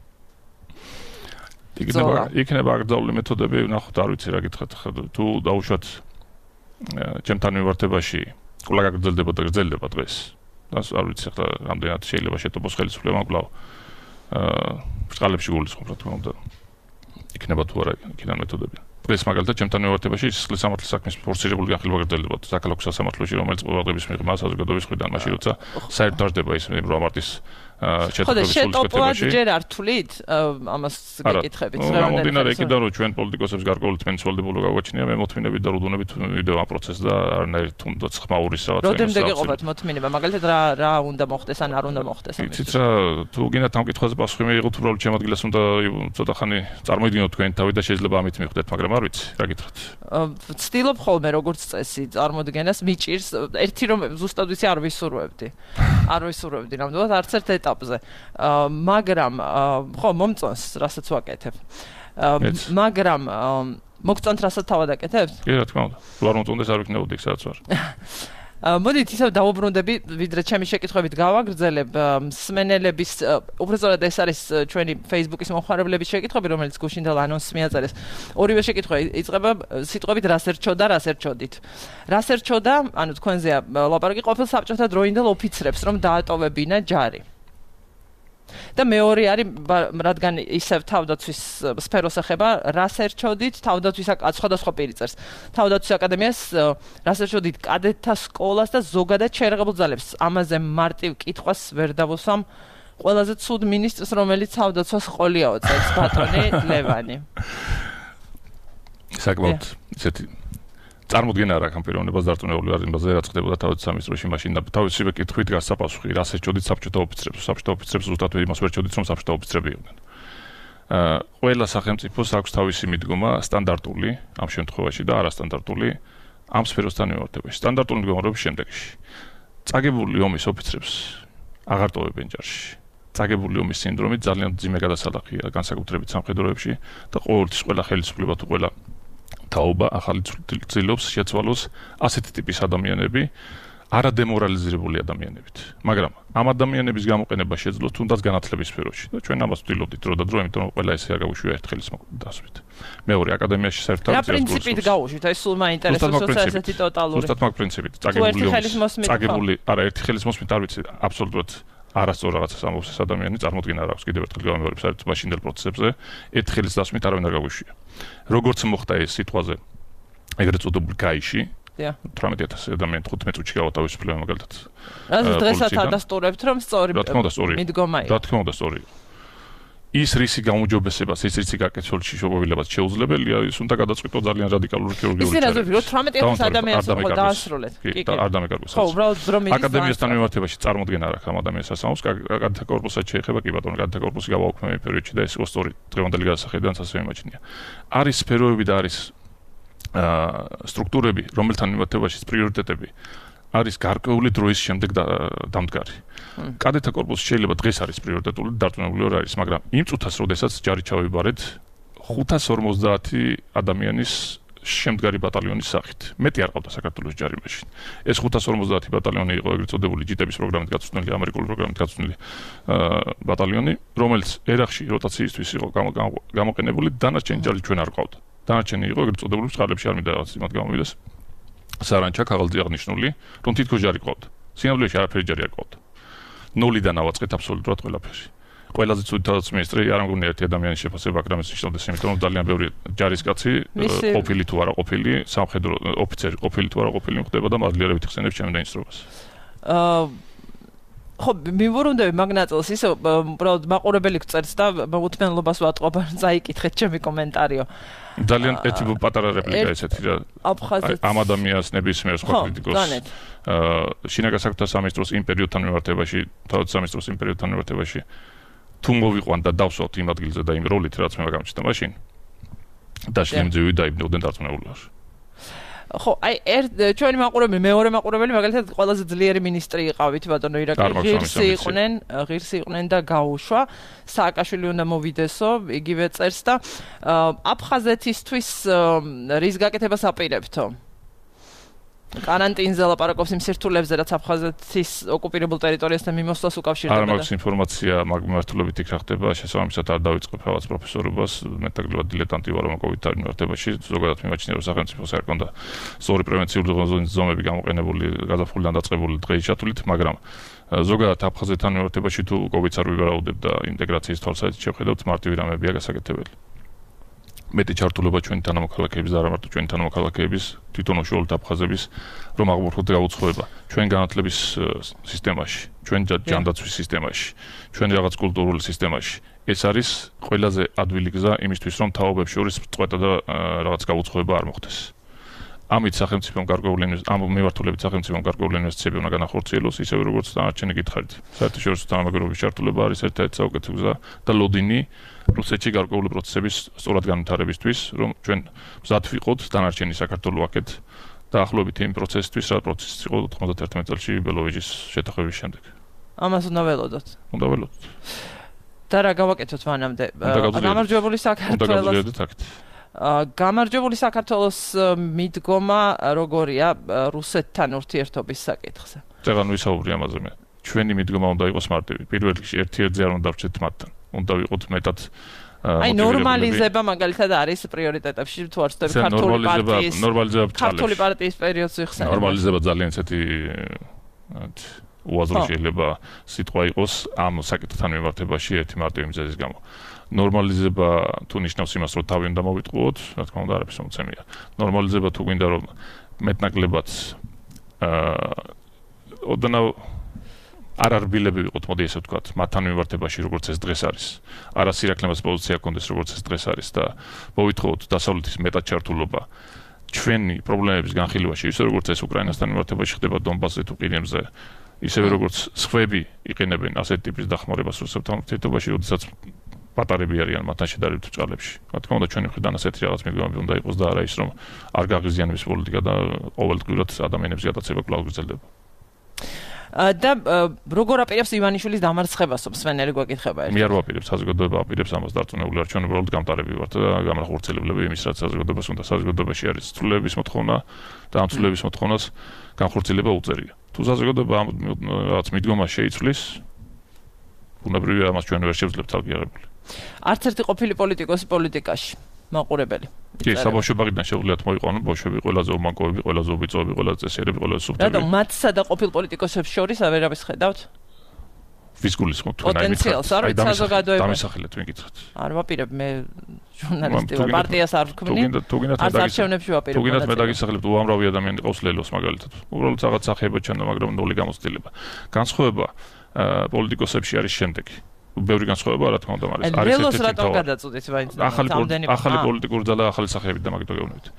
იქნება აკრძალული მეთოდები, ნახოთ, არ ვიცი რა გითხრათ, თუ დაუშვათ ჩემთან მიმართებაში კვლავ გაგრძელდება და გრძელდება დღეს. დას არ ვიცი ახლა რამდენად შეიძლება შეტყობს ხელისუფლება კვლავ ბრწყალებში გულისხმობ, რა თქმა უნდა. იქნება თუ არა იქიდან მეთოდები. დღეს მაგალითად ჩემთან მიმართებაში სისხლის სამართლის საქმის ფორსირებული განხილვა გრძელდება საქალაქო სასამართლოში, რომელიც ყურადღების მიღება საზოგადოების მხრიდან მაშინ როცა საერთოდ დაждდება ის რომ მარტის შეტყობის სულისკვეთებაში. ჯერ არ თვლით ამას გეკითხებით. გამომდინარე იქიდან რომ ჩვენ პოლიტიკოსებს გარკვეული თმენის ვალდებულება გაგვაჩნია, მე მოთმინებით და რუდუნებით მივიდეო ამ პროცესს და არანაირ თუნდაც ხმაურის რაღაც. რამდენიმდე გეყოფათ მოთმინება, მაგალითად რა უნდა მოხდეს ან არ უნდა მოხდეს ამის. იცით რა, თუ გინდათ ამ კითხვაზე პასუხი მიიღოთ, უბრალოდ ჩემ ადგილას უნდა ცოტა ხანი წარმოიდგინოთ თქვენი თავი და შეიძლება ამით მივხვდეთ, მაგრამ არ ვიცი, რა გითხრათ. ვცდილობ ხოლმე როგორც წესი წარმოდგენას მიჭირს, ერთი რომ ზუსტად ვიცი არ ვისურვებდი. არ ვისურვებდი ნამდვილად არც ერთ ეტაპზე. მაგრამ ხო მომწონს, რასაც ვაკეთებ. მაგრამ მოგწონთ რასაც თავად აკეთებთ? კი, რა თქმა უნდა. თუ არ მომწონდეს არ ვიქნებოდი იქ სადაც ვარ. მოდით ისევ დავუბრუნდები, ვიდრე ჩემი შეკითხვებით გავაგრძელებ, მსმენელების, უბრალოდ ეს არის ჩვენი Facebook-ის მომხმარებლების შეკითხვები, რომელიც გუშინდელ ანონსს მიაწერეს. ორივე შეკითხვა იწყება სიტყვებით რას ერჩოდა, რას ერჩოდით. რას ერჩოდა, ანუ თქვენზეა ლაპარაკი ყოფილ საბჭოთა დროინდელ ოფიცრებს, რომ დაატოვებინა ჯარი. და მეორე არის, რადგან ისევ თავდაცვის სფეროს ეხება, რას ერჩოდით თავდაცვის სხვადასხვა პირიწერს. თავდაცვის აკადემიას რას ერჩოდით კადეტთა სკოლას და ზოგადად შეერაღებულ ძალებს. ამაზე მარტივ კითხვას ვერ დავუსვამ ყველაზე ცუდ მინისტრს, რომელიც თავდაცვას ყოლიაო წერს ბატონი ლევანი. საკმაოდ ისეთი წარმოდგენა არ აქვს ამ პიროვნებას დარწმუნებული ვარ იმაზე, რაც ხდებოდა თავდაცვის სამინისტროში მაშინ და თავისივე კითხვით გასაპასუხი, რას ერჩოდით საბჭოთა ოფიცრებს. საბჭოთა ოფიცრებს ზუსტად იმას ვერ ერჩოდით, რომ საბჭოთა ოფიცრები იყვნენ. ყველა სახელმწიფოს აქვს თავისი მიდგომა სტანდარტული ამ შემთხვევაში და არასტანდარტული ამ სფეროსთან მიმართებაში. სტანდარტული მიდგომა რობის შემდეგში. წაგებული ომის ოფიცრებს აღარ ტოვებენ ჯარში. წაგებული ომის სინდრომი ძალიან ძიმე გადასალახია განსაკუთრებით სამხედროებში და ყოველთვის ყველა ხელისუფლება თუ ყველა თაობა ახალი ცდილობს შეცვალოს ასეთი ტიპის ადამიანები არადემორალიზირებული ადამიანებით. მაგრამ ამ ადამიანების გამოყენება შეძლოს თუნდაც განათლების სფეროში და ჩვენ ამას ვთვლით დრო და დრო, იმიტომ რომ ყველა ესე არ გაუშვია ერთხელის დასვით. მეორე აკადემიაში საერთოდ რა პრინციპით გაუშვით? აი სულ მაინტერესებს ესეთი ტოტალური. ზუსტად მაგ პრინციპით. წაგებული, არა, ერთი ხელის მოსმით არ ვიცი, აბსოლუტურად არასწორ რაღაცას ამბობს ეს ადამიანი, წარმოდგენა არ აქვს კიდევ ერთხელ გამეორებ საერთოდ მაშინდელ პროცესებზე, ერთი ხელის დასმით არავინ არ გაგვიშვია. როგორც მოხდა ეს სიტყვაზე ეგრეთ წოდებული კაიში 18,000 ადამიანი 15 წუთში გავათავისუფლება მაგალითად. რაზეც დღესაც ადასტურებთ რომ სწორი მიდგომა იყო. რა თქმა უნდა სწორი. ის რისი გაუმჯობესებას, ის რისი გაკეთებაში შობობილებას შეუძლებელია, ის უნდა გადაწყვიტო ძალიან რადიკალური ქირურგიული ისე რაზეც რომ 18,000 ადამიანს ხო დაასრულეთ. კი, არ დამეკარგოს. ხო, უბრალოდ რომ ის აკადემიასთან მიმართებაში წარმოდგენა არ აქვს ამ ადამიანს ასამოს, კადეთა კორპუსად შეეხება კი ბატონო, კადეთა კორპუსი გავაუქმე პერიოდში და ეს იყო სწორი დღევანდელი გადასახედიდან ასე მიმაჩნია. არის სფეროები და არის სტრუქტურები, რომელთან მიმართებაში პრიორიტეტები არის გარკვეული დროის შემდეგ დამდგარი. კადეთა კორპუსი შეიძლება დღეს არის პრიორიტეტული, დარწმუნებული ვარ არის, მაგრამ იმ წუთას, როდესაც ჯარი ჩავიბარეთ 550 ადამიანის შემდგარი ბატალიონის სახით. მეტი არ ყავდა საქართველოს ჯარი მაშინ. ეს 550 ბატალიონი იყო ეგრეთ წოდებული ჯიტების პროგრამით გაწვრთნილი, ამერიკული პროგრამით გაწვრთნილი ბატალიონი, რომელიც ერახში როტაციისთვის იყო გამოყენებული, დანარჩენი ჯარი ჩვენ არ ყავდა. დანარჩენი იყო ეგრეთ წოდებული წყარლებში არ მინდა რაღაც იმათ გამოვიდეს. სარანჩა ქაღალდზე აღნიშნული, რომ თითქოს ჯარი ყავდა. სინამდვილეში არაფერი ჯარი არ ყავდა. ნულიდან ავაწყეთ აბსოლუტურად ყველაფერი. ყველაზე ცუდი თავდაცვის მინისტრი არ მგონია ერთი ადამიანის შეფასება აქ რამეს ნიშნავდეს, იმიტომ რომ ძალიან ბევრი ჯარისკაცი ყოფილი თუ არა ყოფილი, სამხედრო ოფიცერი ყოფილი თუ არა ყოფილი ხდება და მადლიერებით ხსენებს ჩემს დაინსტრობას. ხო, მივურუნდები მაგ ნაწილს, ისე უბრალოდ მაყურებელი გწერს და მოუთმენლობას ვატყობ, წაიკითხეთ ჩემი კომენტარიო. ძალიან ერთი პატარა რეპლიკა ესეთი რა. ამ ადამიანს ნებისმიერ სხვა კრიტიკოს შინაგან საქმეთა სამინისტროს იმ პერიოდთან მიმართებაში, თავად სამინისტროს იმ პერიოდთან მიმართებაში თუ მოვიყვან და დავსვათ იმ ადგილზე და იმ როლით, რაც მე გამჩნდა მაშინ. და შემძევი დაიბნეოდნენ დარწმუნებულად. ხო, აი ჩვენი მაყურებელი, მეორე მაყურებელი მაგალითად ყველაზე ძლიერი ministri იყავით ბატონო ირაკლი, ღირსი იყვნენ და გაუშვა. სააკაშვილი უნდა მოვიდესო, იგივე წერს და აფხაზეთისთვის რის გაკეთებას აპირებთო? карантинზე ლაპარაკობს იმ სირთულებზე, რაც აფხაზეთის ოკუპირებულ ტერიტორიასთან მიმოსვლას უკავშირდება. არ მაქვს ინფორმაცია მაგ მიმართულებით იქ რა ხდება, შესაბამისად არ დავიწყებ რაღაც პროფესორობას, მეტაგლებად დილეტანტი ვარ ამ COVID-თან მიმართებაში, ზოგადად მიმაჩნია რომ სახელმწიფოს არ ქონდა სწორი პრევენციული ზომები გამოყენებული, გადაფრული და დაწყებული დღეის ჩათვლით, მაგრამ ზოგადად აფხაზეთთან მიმართებაში თუ COVID-ს არ ვივარაუდებდა ინტეგრაციის თვალსაზრისით შევხედავთ, მარტივი რამებია გასაკეთებელი. მეტი ჩართულობა ჩვენი თანამოქალაქეების და არა მარტო ჩვენი თანამოქალაქეების, თვითონ უშუალოდ აფხაზების, რომ აღმოფხვროთ გაუცხოება ჩვენ განათლების სისტემაში, ჩვენ ჯანდაცვის სისტემაში, ჩვენ რაღაც კულტურული სისტემაში. ეს არის ყველაზე ადვილი გზა იმისთვის, რომ თაობებს შორის წყვეტა და რაღაც გაუცხოება არ მოხდეს. ამით სახელმწიფომ გარკვეული ამ მიმართულებით სახელმწიფომ გარკვეული ინვესტიციები უნდა განახორციელოს, ისევე როგორც დანარჩენი კითხებით. საერთაშორისო თანამეგობრობის ჩართულობა არის ერთ-ერთი საუკეთესო გზა და ლოდინი რუსეთში გარკვეული პროცესების სწორად განვითარებისთვის, რომ ჩვენ მზად ვიყოთ დანარჩენი საქართველოს აქეთ დაახლოებით იმ პროცესისთვის, რა პროცესი იყო 91 წელს ბელოვიჩის შეთანხმების შემდეგ. ამას უნდა ველოდოთ. უნდა ველოდოთ. და რა გავაკეთოთ მანამდე? გამარჯვებული საქართველოს. გამარჯვებული საქართველოს მიდგომა როგორია რუსეთთან ურთიერთობის საკითხზე? წეგან ვისაუბრი ამაზე მე. ჩვენი მიდგომა უნდა იყოს მარტივი. პირველ რიგში ერთ-ერთზე არ უნდა ვრჩეთ მათთან. უნდა ვიყოთ მეტად აი ნორმალიზება მაგალითად არის პრიორიტეტებში თუ არ ვცდები ქართული პარტიის პერიოდს ვიხსენებ. ნორმალიზება ძალიან ისეთი უაზრო შეიძლება სიტყვა იყოს ამ საკითხთან მიმართებაში ერთი მარტივი მიზეზის გამო. ნორმალიზება თუ ნიშნავს იმას, რომ თავი უნდა მოვიტყუოთ, რა თქმა უნდა, არაფერს მომცემია. ნორმალიზება თუ გვინდა რომ მეტნაკლებად ოდნავ არ არბილები ვიყოთ, მოდი ესე ვთქვათ, მათთან მიმართებაში, როგორც ეს დღეს არის. არა სირაქლემას პოზიცია გქონდეს, როგორც ეს დღეს არის და მოვითხოვოთ დასავლეთის მეტად ჩართულობა ჩვენი პრობლემების განხილვაში, ისე როგორც ეს უკრაინასთან მიმართებაში ხდება დონბასზე თუ ყირიმზე, ისევე როგორც სხვები იყენებენ ასეთ ტიპის დახმარებას რუსეთთან ურთიერთობაში, როდესაც პატარები არიან მათთან შედარებით ჭალებში. რა თქმა უნდა, ჩვენი მხრიდან ასეთი რაღაც მიდგომები უნდა იყოს და არა ის, რომ არ გაღიზიანების პოლიტიკა და ყოველდღიურად ადამიანების გადაცემა კვლავ გრძელდება. და როგორ აპირებს ივანიშვილის დამარცხებას მსვენელი გვეკითხება მე არ ვაპირებ საზოგადოება აპირებს ამას დარწმუნებული ვარ ჩვენ უბრალოდ გამტარები ვართ და გამახორციელებლები იმის რაც საზოგადოებას უნდა საზოგადოებაში არის ცვლილების მოთხოვნა და ამ ცვლილების მოთხოვნას განხორციელება უწევია თუ საზოგადოება რაღაც მიდგომას შეიცვლის ბუნებრივია ამას ჩვენ ვერ შევძლებთ ალგიარებული არც ერთი ყოფილი პოლიტიკოსი პოლიტიკაში მაყურებელი კი საბავშვო ბაღიდან შეუძლიათ მოიყვანონ ბავშვები ყველაზე უმანკოები ყველაზე უბიწოები ყველაზე წესიერები ყველაზე სუფთები რატომ მათსა და ყოფილ პოლიტიკოსებს შორის ავერავის ხედავთ ვის გულისხმობთ თქვენ პოტენციალს არ ვიცი საზოგადოება დამისახელეთ მეკითხეთ არ ვაპირებ მე ჟურნალისტი ვარ პარტიას არ ვქმნი არც არჩევნებში ვაპირებ თუ გინდათ მე დაგისახელებთ უამრავი ადამიანი ყავს ლელოს მაგალითად უბრალოდ რაღაც სახეება ჩანდა მაგრამ ნული გამოცდილება განსხვავება პოლიტიკოსებში არის შემდეგი ბევრი განსხვავება რა თქმა უნდა არის ლელოს რატომ გადაწყვეტით მაინც ახალი პოლიტიკური ძალა ახალი სახეებით და მაგით გეუბნებით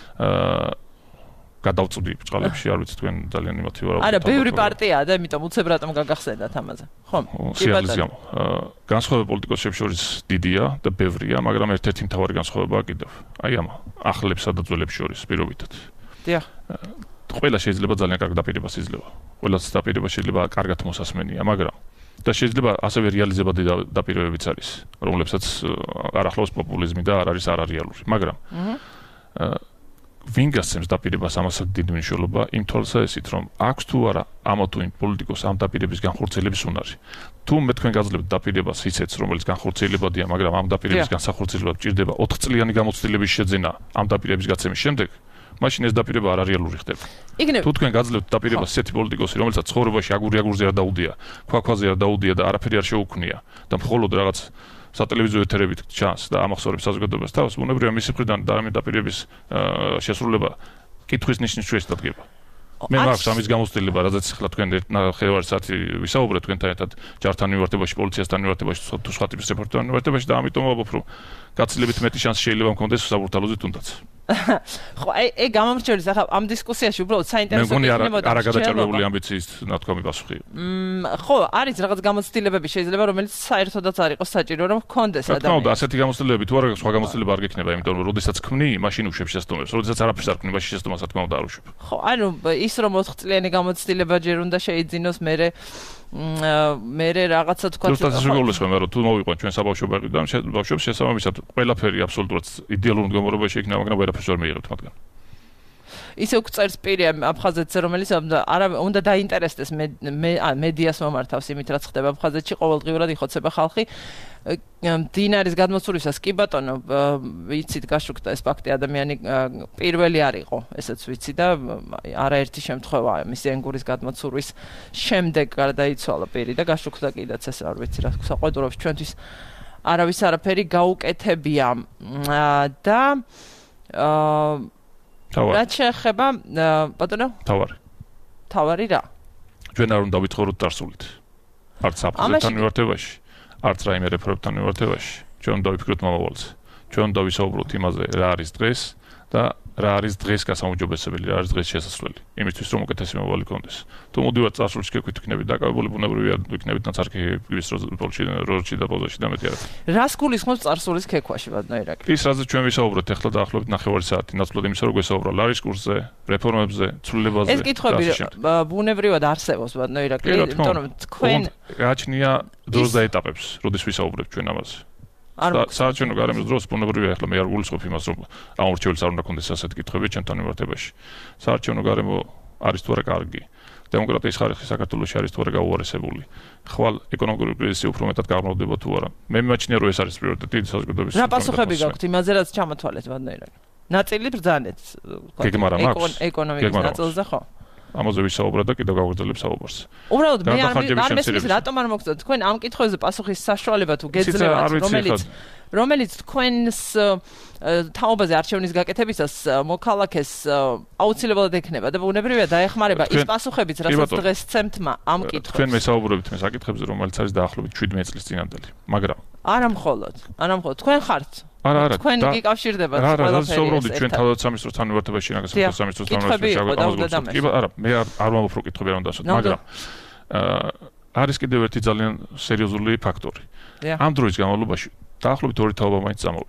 გადავწვდი ბჭყალებში არ ვიცი თქვენ ძალიან იმათი ვარ არა ბევრი პარტიაა და იმიტომ უცებ რატომ გაგახსენდათ ამაზე ხო სიალის გამო განსხვავება პოლიტიკოსებს შორის დიდია და ბევრია მაგრამ ერთ-ერთი მთავარი განსხვავებაა კიდევ აი ამ ახლებსა და ძველებს შორის პირობითად დიახ ყველა შეიძლება ძალიან კარგ დაპირებას იძლევა ყველას დაპირება შეიძლება კარგად მოსასმენია მაგრამ და შეიძლება ასევე რეალიზებადი დაპირებებიც არის რომლებსაც არ ახლავს პოპულიზმი და არ არის არარეალური მაგრამ ვინ გასცემს დაპირებას ამასაც დიდი მნიშვნელობა იმ თვალსაზრისით რომ აქვს თუ არა ამა თუ იმ პოლიტიკოს ამ დაპირების განხორციელების უნარი თუ მე თქვენ გაძლევთ დაპირებას ისეთს რომელიც განხორციელებადია მაგრამ ამ დაპირების განსახორციელებლად ჭირდება 4 წლიანი გამოცდილების შეძენა ამ დაპირების გაცემის შემდეგ მაშინ ეს დაპირება არარეალური ხდება. თუ თქვენ გაძლევთ დაპირებას ესეთი პოლიტიკოსი, რომელსაც ცხოვრებაში აგური-აგურზე არ დაუდია, ქვაქვაზე არ დაუდია და არაფერი არ შეუქმნია და მხოლოდ რაღაც სატელევიზიო ეთერებით ჩანს და ამახსოვრებს საზოგადოებას თავს, ბუნებრივია მისი მხრიდან და ამ დაპირების შესრულება კითხვის ნიშნის ქვეშ დადგება. მე მაქვს ამის გამოცდილება, რადგან ახლა თქვენ ნახევარი საათი ვისაუბრეთ თქვენთან ერთად ჯართან მიმართებაში, პოლიციასთან მიმართებაში, თუ სხვა ტიპის რეპორტერთან მიმართებაში და ამიტომ ვაბობ რომ გაცილებით მეტი შანსი შეიძლება მქონდეს საბურთალოზე თუნდაც. ხო, აი გამომრჩევის ახლა ამ დისკუსიაში უბრალოდ საინტერესო იქნებოდა. არა გადაჭარბებული ამბიციის ნათქვამი პასუხი. ხო, არის რაღაც გამოცდილებები შეიძლება რომელიც საერთოდაც არ იყოს საჭირო რომ ჰქონდეს ადამიანს. რა თქმა უნდა, ასეთი გამოცდილებები თუ არა სხვა გამოცდილება არ გექნება, იმიტომ რომ როდესაც ქმნი, მაშინ უშვებ შესტომებს, როდესაც არაფერს არ ქმნი, მაშინ შესტომას რა თქმა უნდა არ უშვებ. ხო, ანუ ის რომ 4 წლიანი გამოცდილება ჯერ უნდა შეიძინოს მე რაღაცა თქვა ზუსტად ეს გულისხმობ რომ თუ მოვიყვან ჩვენ საბავშვო ბაღიდან ბავშვებს შესაბამისად ყველაფერი აბსოლუტურად იდეალურ მდგომარეობაში იქნება მაგრამ ვერაფერს ვერ მიიღებთ მათგან ისე უწერს პირი აფხაზეთზე რომელიც უნდა დაინტერესდეს მედიას მომართავს იმით რაც ხდება აფხაზეთში ყოველდღიურად იხოცება ხალხი დინარის გადმოცულისას კი ბატონო ვიცით გაშუქდა ეს ფაქტი ადამიანი პირველი არ იყო ესეც ვიცი და არაერთი შემთხვევა მის ენგურის გადმოცურვის შემდეგ გარდაიცვალა პირი და გაშუქდა კიდაც ეს არ ვიცი რა საყვედურობს ჩვენთვის არავის არაფერი გაუკეთებია და რაც შეეხება ბატონო თავარი რა ჩვენ არ უნდა ვიცხოვროთ წარსულით არც აფხაზეთთან მიმართებაში არც რაიმე რეფორმებთან მიმართებაში ჩვენ უნდა ვიფიქროთ მომავალზე ჩვენ უნდა ვისაუბროთ იმაზე რა არის დღეს და რა არის დღეს გასაუმჯობესებელი რა არის დღეს შესაძლებელი იმისთვის რომ უკეთესი მომავალი გქონდეს თუ მოდივართ წარსულში გეკვით იქნებით დაკავებული ბუნებრივია იქნებით ნაცარქეების როლში და პოზაში და მეტი არა რას გულისხმობს წარსულის ქექვაში ბატონო ირაკლი ის რაზე ჩვენ ვისაუბროთ ახლა დაახლოებით ნახევარი საათი ნაცვლად იმისა რომ გვესაუბრა ლარის კურსზე რეფორმებზე ცვლილებაზე ეს კითხვები ბუნებრივად არსებობს ბატონო ირაკლი იმიტომ რომ თქვენ გააჩნია დროს და ეტაპებს როდის ვისაუბრებთ ჩვენ ამაზე საარჩევნო გარემოს დროს ბუნებრივია ახლა მე არ გულისხმობ იმას რომ ამორჩეველს არ უნდა კონდეს ასეთი კითხვები ჩვენთან მიმართებაში საარჩევნო გარემო არის თუ არა კარგი დემოკრატიის ხარისხი საქართველოში არის თუ არა გაუარესებული ხვალ ეკონომიკური კრიზისი უფრო მეტად გამრავლდება თუ არა მე მიმაჩნია რომ ეს არის პრიორიტეტი საზოგადოების რა პასუხები გაქვთ იმაზე რაც ჩამოთვალეთ ბატონო ირაკლი ნაწილი ბრძანეთ ეკონომიკის ნაწილზე ხო ამაზე ვისაუბრა და კიდევ გავაგრძელებ საუბარს. უბრალოდ მე არ მესმის რატომ არ მოგწოდეთ თქვენ ამ კითხვებზე პასუხის საშუალება თუ გეძლევათ რომელიც თქვენს თაობაზე არჩევნის გაკეთებისას მოქალაქეს აუცილებლად ექნება და ბუნებრივია დაეხმარება ის პასუხებიც რასაც დღეს სცემთმა ამ კითხვებს. თქვენ მესაუბრებით მე საკითხებზე რომელიც არის დაახლოებით 17 წლის წინანდელი, მაგრამ არა მხოლოდ თქვენ ხართ არა თქვენ გიკავშირდებათ ყველაფერი ეს ჩვენ თავდაცვამისროსთან მიმართებაში ნაგაზაფოს სამისროსთან მიმართებაში არა მე არ ვამბობ რომ კითხვები არ უნდა ასოთ მაგრამ არის კიდევ ერთი ძალიან სერიოზული ფაქტორი ამ დროის განმავლობაში დაახლოებით 2 თაობა მაინც წამოვიდა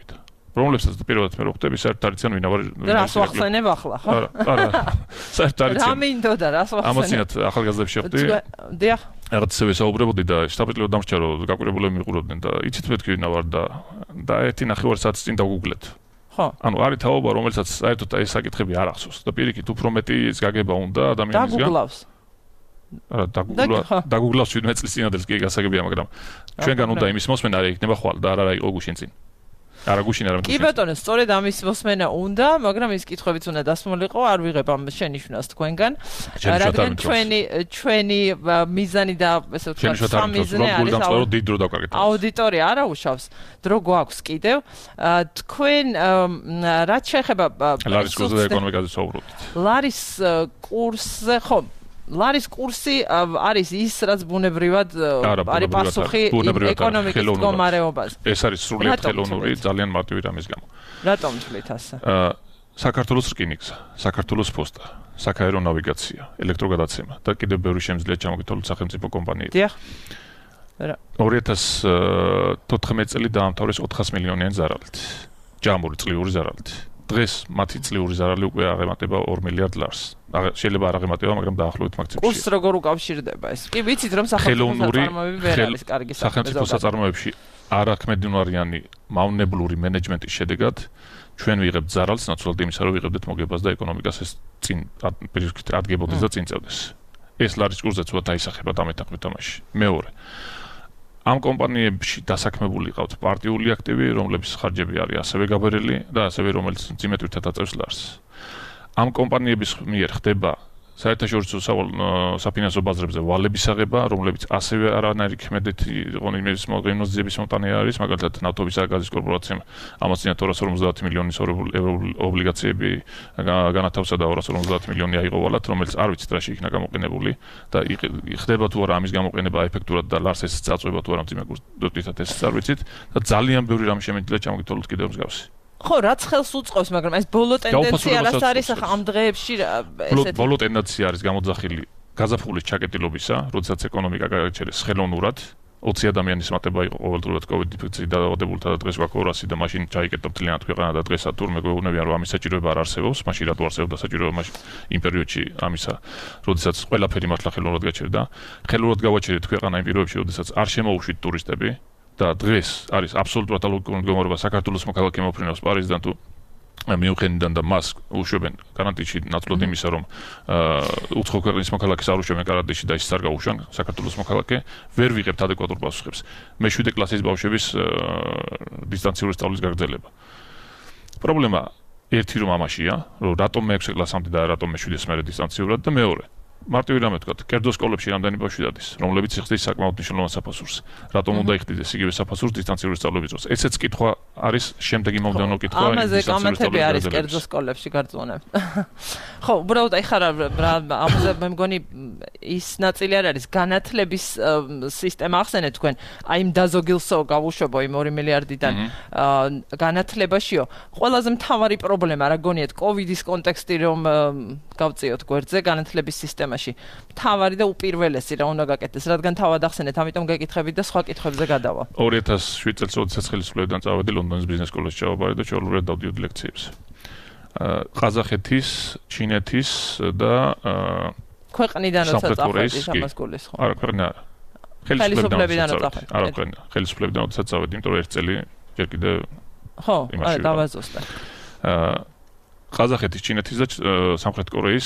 რომლებსაც პირველად მე ვხვდები, საერთოდ არიციან ვინ არის. რას ვახსენებ ახლა, ხო? არა, საერთოდ არიციან. რა მინდოდა, რას ვახსენებ? ამასინათ ახალგაზრდებს შეხვდი. დიახ. რაღაცებია საუბრობდი და შტაბ-ეტლივად დამრჩა რომ გაკვირებულები მიყურებდნენ და იცით მეთქი ვინ ვარ და ერთი ნახევარ საათის წინ დაგუგლეთ. ხო. ანუ არის თაობა რომელსაც საერთოდ ეს საკითხები არ ახსოვს და პირიქით უფრო მეტი ის გაგება უნდა ადამიანისგან. დაგუგლავს. არა, დაგუგლავს 17 წლის წინადელს კი გასაგებია, მაგრამ ჩვენგან უნდა იმის მოსმენა არ იქნება ხვალ და არა იყო გუშინ წინ. არა გუშინ არა კი ბატონო, სწორედ ამის მოსმენა უნდა, მაგრამ ის კითხვებიც უნდა დასმულიყო, არ ვიღებ ამ შენიშვნას თქვენგან. რადგან ჩვენი მიზანი და ესე ვთქვათ, სამიზნე არის დიდ დრო დავკარგეთ. აუდიტორია არა უშავს, დრო გვაქვს კიდევ. თქვენ რაც შეეხება ლარის კურსზე და ეკონომიკაზე საუბრობთ. ლარის კურსზე ხო ლარის კურსი არის ის, რაც ბუნებრივად არის პასუხი ეკონომიკის მდგომარეობაზე. ეს არის სრულიად ხელოვნური, ძალიან მარტივი რამის გამო. რატომ თვლით ასე? საქართველოს რკინიგზა, საქართველოს პოსტა, საქაერო ნავიგაცია, ელექტროგადაცემა და კიდევ ბევრი შემიძლია ჩამოგითვალოთ სახელმწიფო კომპანიები. დიახ. 2014 წელი დაამთავრეს 400 მილიონიანი ზარალით. ჯამური წლიური ზარალით. დღეს მათი წლიური ზარალი უკვე აღემატება 2 მილიარდ ლარს. შეიძლება არ აღემატება, მაგრამ დაახლოებით მაგ წლებში. კურსს როგორ უკავშირდება ეს? კი ვიცით რომ სახელმწიფო საწარმოები ვერ არის კარგი სახელმწიფო საწარმოებში არაქმედინარიანი მავნებლური მენეჯმენტის შედეგად ჩვენ ვიღებთ ზარალს ნაცვლად იმისა, რომ ვიღებდეთ მოგებას და ეკონომიკას ეს წინ ადგებოდეს და წინ წევდეს. ეს ლარის კურსზე ცოტა დაისახება დამეთანხმებით თამაში. მეორე ამ კომპანიებში დასაქმებული ყავთ პარტიული აქტივი, რომლების ხარჯები არის ასევე გაბერილი და ასევე რომელიც ძიმეთვირთად აწევს ლარს. ამ კომპანიების მიერ ხდება საერთაშორისო საფინანსო ბაზრებზე ვალების აღება, რომლებიც ასევე არანაირი ქმედეთი ღონისძიების მომტანი არის, მაგალითად ნავთობის და გაზის კორპორაციამ ამასინა 250 მილიონის ობლიგაციები განათავსა და 250 მილიონი აიღო ვალად, რომელიც არ ვიცით რაში იქნა გამოყენებული და ხდება თუ არა ამის გამოყენება ეფექტურად და ლარს ეს წაწვება თუ არა მძიმე კურსით ეს არ ვიცით და ძალიან ბევრი რამ შემიძლია ჩამოგითვალოთ კიდევ მსგავსი. ხო, რაც ხელს უწყობს, მაგრამ ეს ბოლო ტენდენცია რაც არის ამ დღეებში ესეთი ბოლო ტენდენცია არის გამოძახილი გაზაფხულის ჩაკეტილობისა, როდესაც ეკონომიკა გააჩერეს ხელოვნურად 20 ადამიანის მატება იყო ყოველდღიურად COVID ინფექციით დაავადებულთა და დღეს გვაქვს 200 და მაშინ ჩაიკეტა მთლიანად ქვეყანა და დღესაც თურმე გვეუბნებიან რომ ამის საჭიროება არ არსებობს, მაშინ რატო არსებობდა საჭიროება მაშინ იმ პერიოდში ამისა, როდესაც ყველაფერი მართლა ხელოვნურად გაჩერდა. ხელოვნურად გავაჩერეთ ქვეყანა იმ პირობებში, როდესაც არ შემოუშვით ტურისტები და დღეს არის აბსოლუტურად ალოგიკური მდგომარეობა საქართველოს მოქალაქე მოფრინავს პარიზიდან თუ მიუნხენიდან და მას უშვებენ გარანტიაში ნაცვლად იმისა რომ უცხო ქვეყნის მოქალაქეს არ უშვებენ გარანტიაში და ის არ გაუშვან საქართველოს მოქალაქე ვერ ვიღებთ ადეკვატურ პასუხებს. მე-7 კლასის ბავშვების დისტანციური სწავლის გაგრძელება. პრობლემა ერთი რომ ამაშია, რომ რატომ მე-6 კლასამდე და რატომ მე-7-ს მერე დისტანციურად და მეორე მარტივი რამე თქვა, კერძო სკოლებში რამდენი ბავშვი დადის, რომლებიც იხდის საკმაოდ მნიშვნელოვან საფასურს. რატომ უნდა იხდიდეს იგივე საფასურს დისტანციური სწავლების დროს? ესეც კითხვა არის, შემდეგი მომდევნო კითხვა ამაზე კომენტები არის კერძო სკოლებში გარწმუნებ. ხო, უბრალოდ აი ხარ ამაზე მე მგონი ის ნაწილი არ არის განათლების სისტემა ახსენეთ თქვენ, აი იმ დაზოგილსო გავუშვებო იმ 2 მილიარდიდან განათლებაშიო. ყველაზე მთავარი პრობლემა რა გონიათ კოვიდის კონტექსტი რომ გავწიოთ გვერდზე განათლების სისტემაში. მთავარი და უპირველესი რა უნდა გაკეთდეს, რადგან თავად ახსენეთ, ამიტომ გეკითხებით და სხვა კითხვებზე გადავალ. 2007 წელს როდესაც ხელისუფლებიდან წავედი ლონდონის ბიზნეს სკოლაში ჩავაბარე და ჩვეულებრივად დავდიოდი ლექციებს. ყაზახეთის, ჩინეთის და ქვეყნიდან როცა წავედი ამას გულის ხო? არა, ქვეყნა არა. ხელისუფლებიდან წავედი. არა, ქვეყნა. ხელისუფლებიდან როცა წავედი, იმიტომ რომ ერთ წელი ჯერ კიდევ ხო, არა, დავაზუსტე. ყაზახეთის, ჩინეთის და სამხრეთ კორეის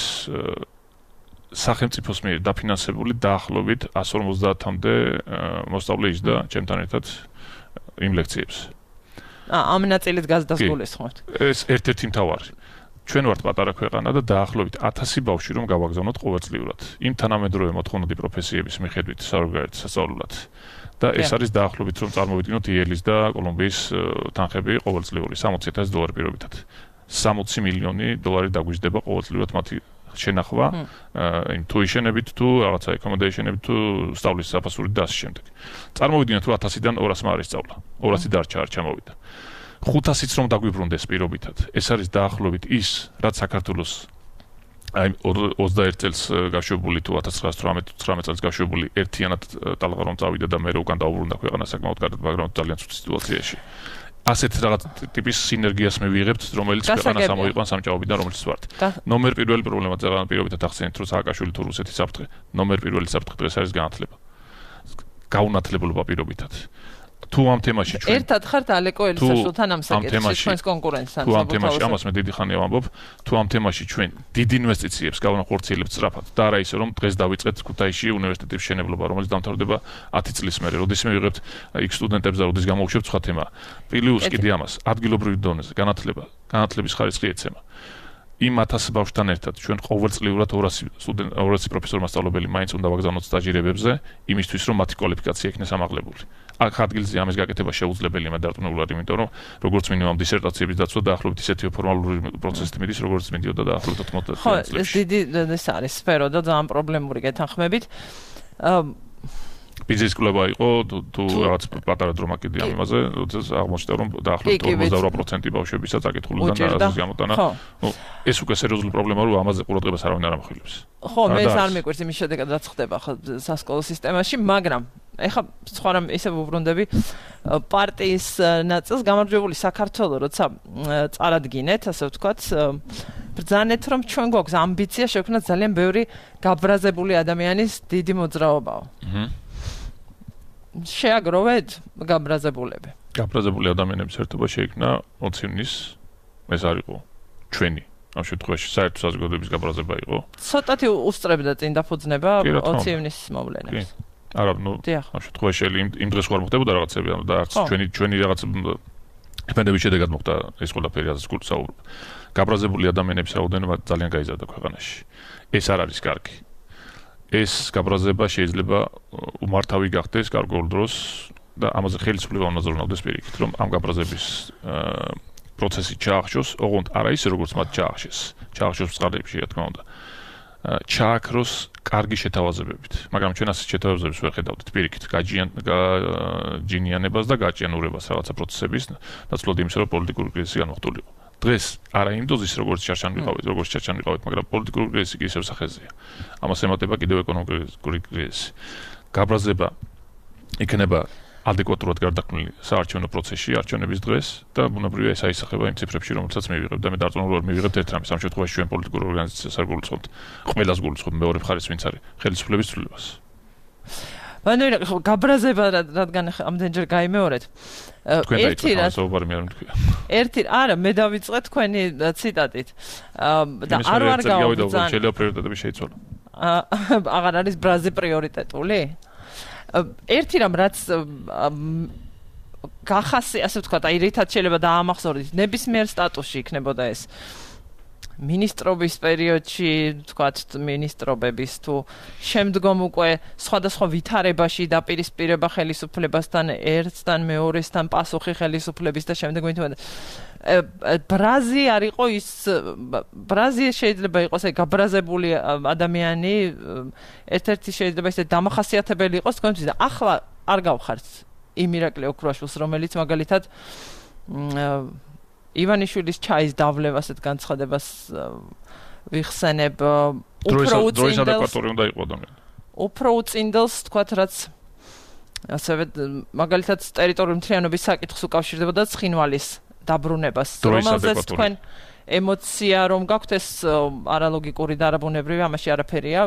სახელმწიფოს მიერ დაფინანსებული დაახლოებით 150-მდე მოსწავლე ისდა ჩემთან ერთად იმ ლექციებს. ამ ნაწილით გასდასრულეს ხო? ეს ერთ-ერთი მთავარი. ჩვენ ვართ პატარა ქვეყანა და დაახლოებით 1000 ბავშვი რომ გავაგზავნოთ ყოველწლიურად. იმ თანამედროვე მოთხოვნადი პროფესიების მიხედვით საერთოდ სასწავლებლად. და ეს არის დაახლოებით რომ წარმოვიდგინოთ იელის და კოლუმბიის თანხები ყოველწლიური $60,000 პირობითად. 60 მილიონი დოლარი დაგვიждდება ყოველწლიურად მათი შენახვა, იმ tuition-ებით თუ რაღაცა accommodation-ებით თუ სწავლის საფასურით და ასე შემდეგ. წარმოვიდგინოთ რომ 1000-დან 200-მა არის სწავლა. 200 დარჩა არ ჩამოვიდა. 500-იც რომ დაგვიბრუნდეს პირობითად. ეს არის დაახლოებით ის, რაც საქართველოს აი 21 წელს გაშვებული თუ 1918 წელს გაშვებული ერთიანად ტალღა რომ წავიდა და მე უკან დაუბრუნდა ქვეყანა საკმაოდ კარგად, მაგრამ ძალიან ცუდი სიტუაციაში. ასეთ რაღაც ტიპის სინერგიას მივიღებთ, რომელიც ქვეყანას ამოიყვანს ამ ჭაობიდან, რომელიც ვართ. ნომერ პირველი პრობლემა ზეგან პირობითად ახსენეთ, რომ სააკაშვილი თუ რუსეთის საფრთხე, ნომერ პირველი საფრთხე დღეს არის განათლება. გაუნათლებულობა პირობითად. თუ ამ თემაში ჩვენ ერთად ხართ ალეკო ელისაშვილთან ამ საკითხში ჩვენს კონკურენტთან. თუ ამ თემაში ამას მე დიდი ხანია ვამბობ, თუ ამ თემაში ჩვენ დიდ ინვესტიციებს გავანახორციელებთ სწრაფად და არა ისე რომ დღეს დავიწყეთ ქუთაისში უნივერსიტეტის მშენებლობა, რომელიც დამთავრდება 10 წლის მერე, როდესაც მივიღებთ იქ სტუდენტებს და როდესაც გამოვუშვებთ სხვა თემა. პლუს კიდე ამას, ადგილობრივი დონეზე განათლების ხარისხი ეცემა. იმ 1000 ბავშვთან ერთად ჩვენ ყოველწლიურად 200 პროფესორ მასწავლებელი მაინც უნდა ვაგზავნოთ სტაჟირებებზე, იმისთვის რომ მათი კვალიფიკაცია იქნეს ამაღლებული. აქ ადგილზე ამის გაკეთება შეუძლებელია მედარწმუნებლად, იმიტომ რომ როგორც მინიმუმ დისერტაციების დაცვა დაახლოებით ისეთი ფორმალური პროცესით მიდის, როგორც მიდიოდა დაახლოებით 90 წლებში. ხო, ეს დიდი ეს არის სფერო და ძალიან პრობლემური გეთანხმებით. ბიზნეს კლუბა იყო თუ რაღაც პატარა დრომა კიდე ამ იმაზე, როდესაც აღმოჩნდა რომ დაახლოებით 48% ბავშვებისა წაკითხულიდან არასდროს გამოტანა. ეს უკვე სერიოზული პრობლემაა, რომ ამაზე ყურადღებას არავინ არ ამახვილებს. ხო, მე ეს არ მიყვარს იმის შედეგად რაც ხდება ხო სასკოლო სისტემაში, მაგრამ ეხლა სხვა რამ ისე ვუბრუნდები პარტიის ნაწილს გამარჯვებული საქართველოს როცა წარადგინეთ, ასე ვთქვათ, ბრძანეთ რომ ჩვენ გვაქვს ამბიცია შექმნათ ძალიან ბევრი გაბრაზებული ადამიანის დიდი მოძრაობაო. შეაგროვეთ გაბრაზებულები. გაბრაზებული ადამიანების ერთობა შეიქმნა 20 ივნის, ეს არ იყო ჩვენი. ამ შემთხვევაში საერთო საზოგადოების გაბრაზება იყო. ცოტათი უსწრებდა წინ დაფუძნება 20 ივნის მოვლენებს. არა, ამ შემთხვევაში იმ დღეს ხარ მოხდებოდა რაღაცები და არც ჩვენი რაღაც ეფენდების შედეგად მოხდა ეს ყველაფერი, ასე ვსაუბრობ. გაბრაზებული ადამიანების რაოდენობა ძალიან გაიზარდა ქვეყანაში. ეს არ არის კარგი. ეს გაბრაზება შეიძლება უმართავი გახდეს გარკვეულ დროს და ამაზე ხელისუფლება უნდა ზრუნავდეს პირიქით, რომ ამ გაბრაზების პროცესი ჩაახშოს, ოღონდ არა ისე როგორც მათ ჩაახშოს წყალებში, რა თქმა უნდა. ჩააქროს კარგი შეთავაზებებით, მაგრამ ჩვენ ასეთ შეთავაზებებს ვერ ხედავთ პირიქით, გაჯინიანებას და გაჭიანურებას რაღაცა პროცესების ნაცვლად იმისა, რომ პოლიტიკური კრიზისი განმოხტულიყო. დღეს არა იმ დოზის როგორც ჩარჩან ვიყავით, მაგრამ პოლიტიკური კრიზისი კი ისევ სახეზეა. ამას ემატება კიდევ ეკონომიკური კრიზისი. გაბრაზება იქნება ადეკვატურად გარდაქმნილი საარჩევნო პროცესში, არჩევნების დღეს და ბუნებრივია ეს აისახება იმ ციფრებში, რომელსაც მივიღებთ და მე დარწმუნებული ვარ, მივიღებთ ერთ რამეს. ამ შემთხვევაში ჩვენ პოლიტიკურ ორგანიზაციას არ გულისხმობთ, ყველას გულისხმობთ მეორე მხარეს, ვინც არის ხელისუფლების ცვლილებას. მანერა გაბრაზება რადგან ამდენჯერ გაიმეორეთ. ერთი არა მე დავიწყე თქვენი ციტატით. და არ ვარ გავაბრძან. შეიძლება პრიორიტეტები შეიცვალა. აღარ არის ბრაზი პრიორიტეტული? ერთი რამ რაც გახასი, ასე ვთქვათ, აი რითაც შეიძლება დაამახსოვრდით, ნებისმიერ სტატუსში იქნებოდა ეს. მინისტრობის პერიოდში, ვთქვათ, მინისტრობების თუ შემდგომ უკვე სხვადასხვა ვითარებაში დაპირისპირება ხელისუფლებასთან, ერთთან, მეორესთან, პასუხი ხელისუფლების და შემდეგ მithmeდა. ბრაზი არ იყო ის ბრაზი შეიძლება იყოს აი გაბრაზებული ადამიანი, ერთ-ერთი შეიძლება ისე დამახასიათებელი იყოს თქვენთვის და ახლა არ გავხართ იმ ირაკლი ოქროაშვილს, რომელიც მაგალითად ივანიშვილის ჩაის დავლევას ერთ განცხადებას ვიხსენებ დროის ადეკვატური უნდა იყოს ადამიანი. უფრო უწინდელს თქვათ რაც ასევე მაგალითად ტერიტორიული მთლიანობის საკითხს უკავშირდებოდა ცხინვალის დაბრუნებას, რომელზეც თქვენ ემოცია რომ გაქვთ ეს არალოგიკური და არაბუნებრივი, ამაში არაფერია.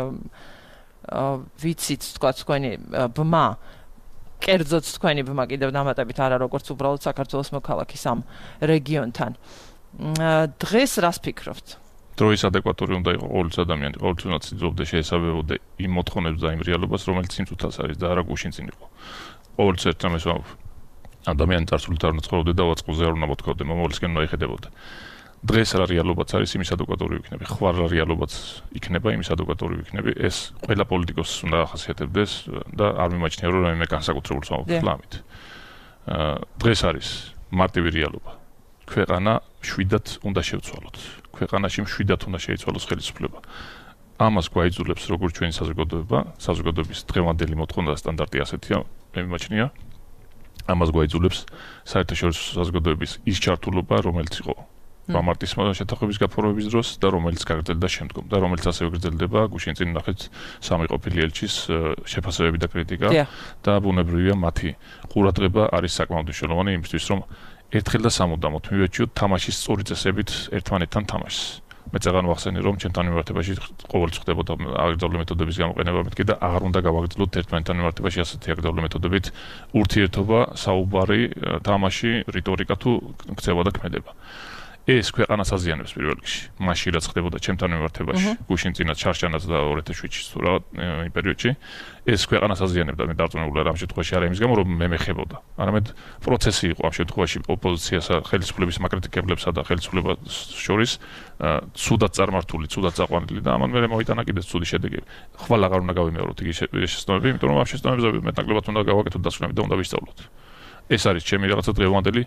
ვიცით თქვათ თქვენი ბმა კერძოდ თქვენი ბმა კიდევ დამატებით არა როგორც უბრალოდ საქართველოს მოქალაქის ამ რეგიონთან. დღეს რას ფიქრობთ? დროის ადეკვატური უნდა იყოს ყოველთვის ადამიანი, ყოველთვის უნდა ციძულობდა შეესაბამებოდა იმ მოთხოვნებს და იმ რეალობას, რომელიც იმ წუთას არის და არა გუშინ წინ იყო. ყოველთვის ერთ რამეს ვამბობ. ადამიანი წარსულით არ უნდა ცხოვრობდე და ვაწყოზე არ უნდა მოთხოვდე, მომავლისკენ უნდა იხედებოდე. დღეს რა რეალობაც არის, იმის ადეკვატური ვიქნები. ხვალ რა რეალობაც იქნება, იმის ადეკვატური ვიქნები. ეს ყველა პოლიტიკოსს უნდა ახასიათებდეს და არ მიმაჩნია რომ რაიმე განსაკუთრებულს ვამბობ ფლამით. დღეს არის მარტივი რეალობა. ქვეყანა შვიდად უნდა შევცვალოთ. ქვეყანაში შვიდად უნდა შეიცვალოს ხელისუფლება. ამას გვაიძულებს როგორც ჩვენი საზოგადოება, საზოგადოების დღევანდელი მოთხოვნა და სტანდარტი ასეთია, მე მიმაჩნია. ამას გვაიძულებს საერთაშორისო საზოგადოების ის ჩართულობა, რომელიც იყო მარტის შეთანხმების გაფორმების დროს და რომელიც გაგრძელდა შემდგომ და რომელიც ასევე გრძელდება გუშინ წინ ნახეთ სამი ყოფილი ელჩის შეფასებები და კრიტიკა და ბუნებრივია მათი ყურადღება არის საკმაოდ მნიშვნელოვანი იმისთვის რომ ერთხელ და სამუდამოდ მივეჩიოთ თამაშის სწორი წესებით ერთმანეთთან თამაშს. მე წეგან ვახსენე რომ ჩემთან მიმართებაში ყოველთვის ხდებოდა აგრძალული მეთოდების გამოყენება მეთქი და აღარ უნდა გავაგრძელოთ ერთმანეთთან მიმართებაში ასეთი აგრძალული მეთოდებით ურთიერთობა, საუბარი, თამაში, რიტორიკა თუ ქცევა და ქმედება. ეს ქვეყანას აზიანებს პირველ რიგში. მაშინ რაც ხდებოდა ჩემთან მიმართებაში, გუშინ წინა ჩარჩანაც და 2007-ში თუ რა იმ პერიოდში, ეს ქვეყანას აზიანებდა მე დარწმუნებული ვარ ამ შემთხვევაში არა იმის გამო რომ მე მეხებოდა. არამედ პროცესი იყო ამ შემთხვევაში ოპოზიციასა, ხელისუფლების მაკრიტიკებლებსა და ხელისუფლებას შორის ცუდად წარმართული, ცუდად წაყვანილი და ამან მე მოიტანა კიდეც ცუდი შედეგები. ხვალ აღარ უნდა გავიმეოროთ იგი შეცდომები, იმიტომ რომ ამ შეცდომებზე მეტნაკლებად უნდა გავაკეთოთ დასკვნები და უნდა ვისწავლოთ. ეს არის ჩემი რაღაცა დღევანდელი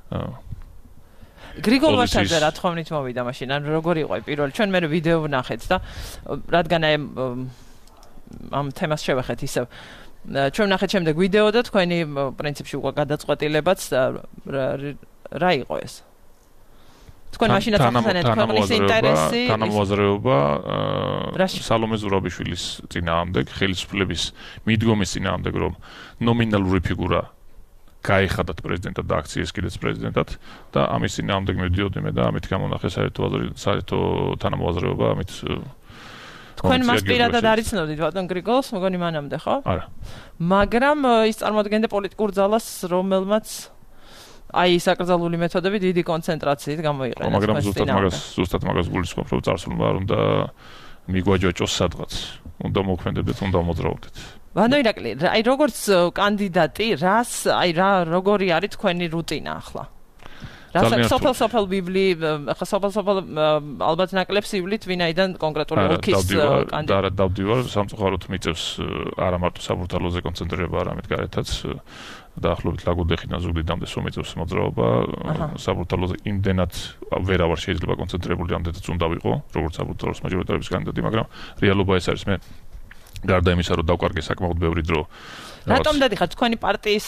გრიგოლ ვაშაძე რა თქმით მოვიდა მაშინ ან როგორი იყო პირველ ჩვენ მე ვიდეო ვნახეთ და რადგან ამ თემას შევეხეთ ისევ ჩვენ ვნახეთ შემდეგ ვიდეო და თქვენი პრინციპში უკვე გადაწყვეტილებაც რა იყო ეს თქვენ მაშინაც ახსენეთ ქვეყნის ინტერესი თანამოაზრეობა სალომე ზურაბიშვილის წინააღმდეგ ხელისუფლების მიდგომის წინააღმდეგ რომ ნომინალური ფიგურა გაიხადათ პრეზიდენტად და აქციეს კიდეც პრეზიდენტად და ამის წინააღმდეგ მივდიოდი მე და ამით გამონახე საერთო თანამოაზრეობა ამით თქვენ მას პირადად არიცნობდით ბატონ გრიგოლს მგონი მანამდე ხო? არა. მაგრამ ის წარმოადგენდა პოლიტიკურ ძალას რომელმაც აი საკრძალული მეთოდები დიდი კონცენტრაციით გამოიყენა. მაგრამ ზუსტად მაგას გულისხმობ რომ წარსულმა არ უნდა მიგვაჯვაჭოს სადღაც. უნდა მოქმედებდეთ, უნდა მოძრაობდეთ. ბანო ირაკლი, აი როგორც კანდიდატი, როგორი არის თქვენი რუტინა ახლა? რასაც სოფელ ბიბლი, ახლა სოფელ ალბათ ნაკლებს ივლით ვინაიდან კონკრეტული ოლქის კანდიდატი. დავდივარ, სამწუხაროდ მიწევს არა მარტო საბურთალოზე კონცენტრირება, არამედ გარეთაც დაახლოებით ლაგოდეხიდან ზუგდიდამდე სომიწევს მოძრაობა, საბურთალოზე იმდენად ვერავარ შეიძლება კონცენტრირებული ამდენად უნდა ვიყო, როგორც საბურთალოს მაჟორიტარების კანდიდატი, მაგრამ რეალობა ეს არის მე გარდა იმისა, რომ დავკარგე საკმაოდ ბევრი დრო. რატომ დადიხართ თქვენი პარტიის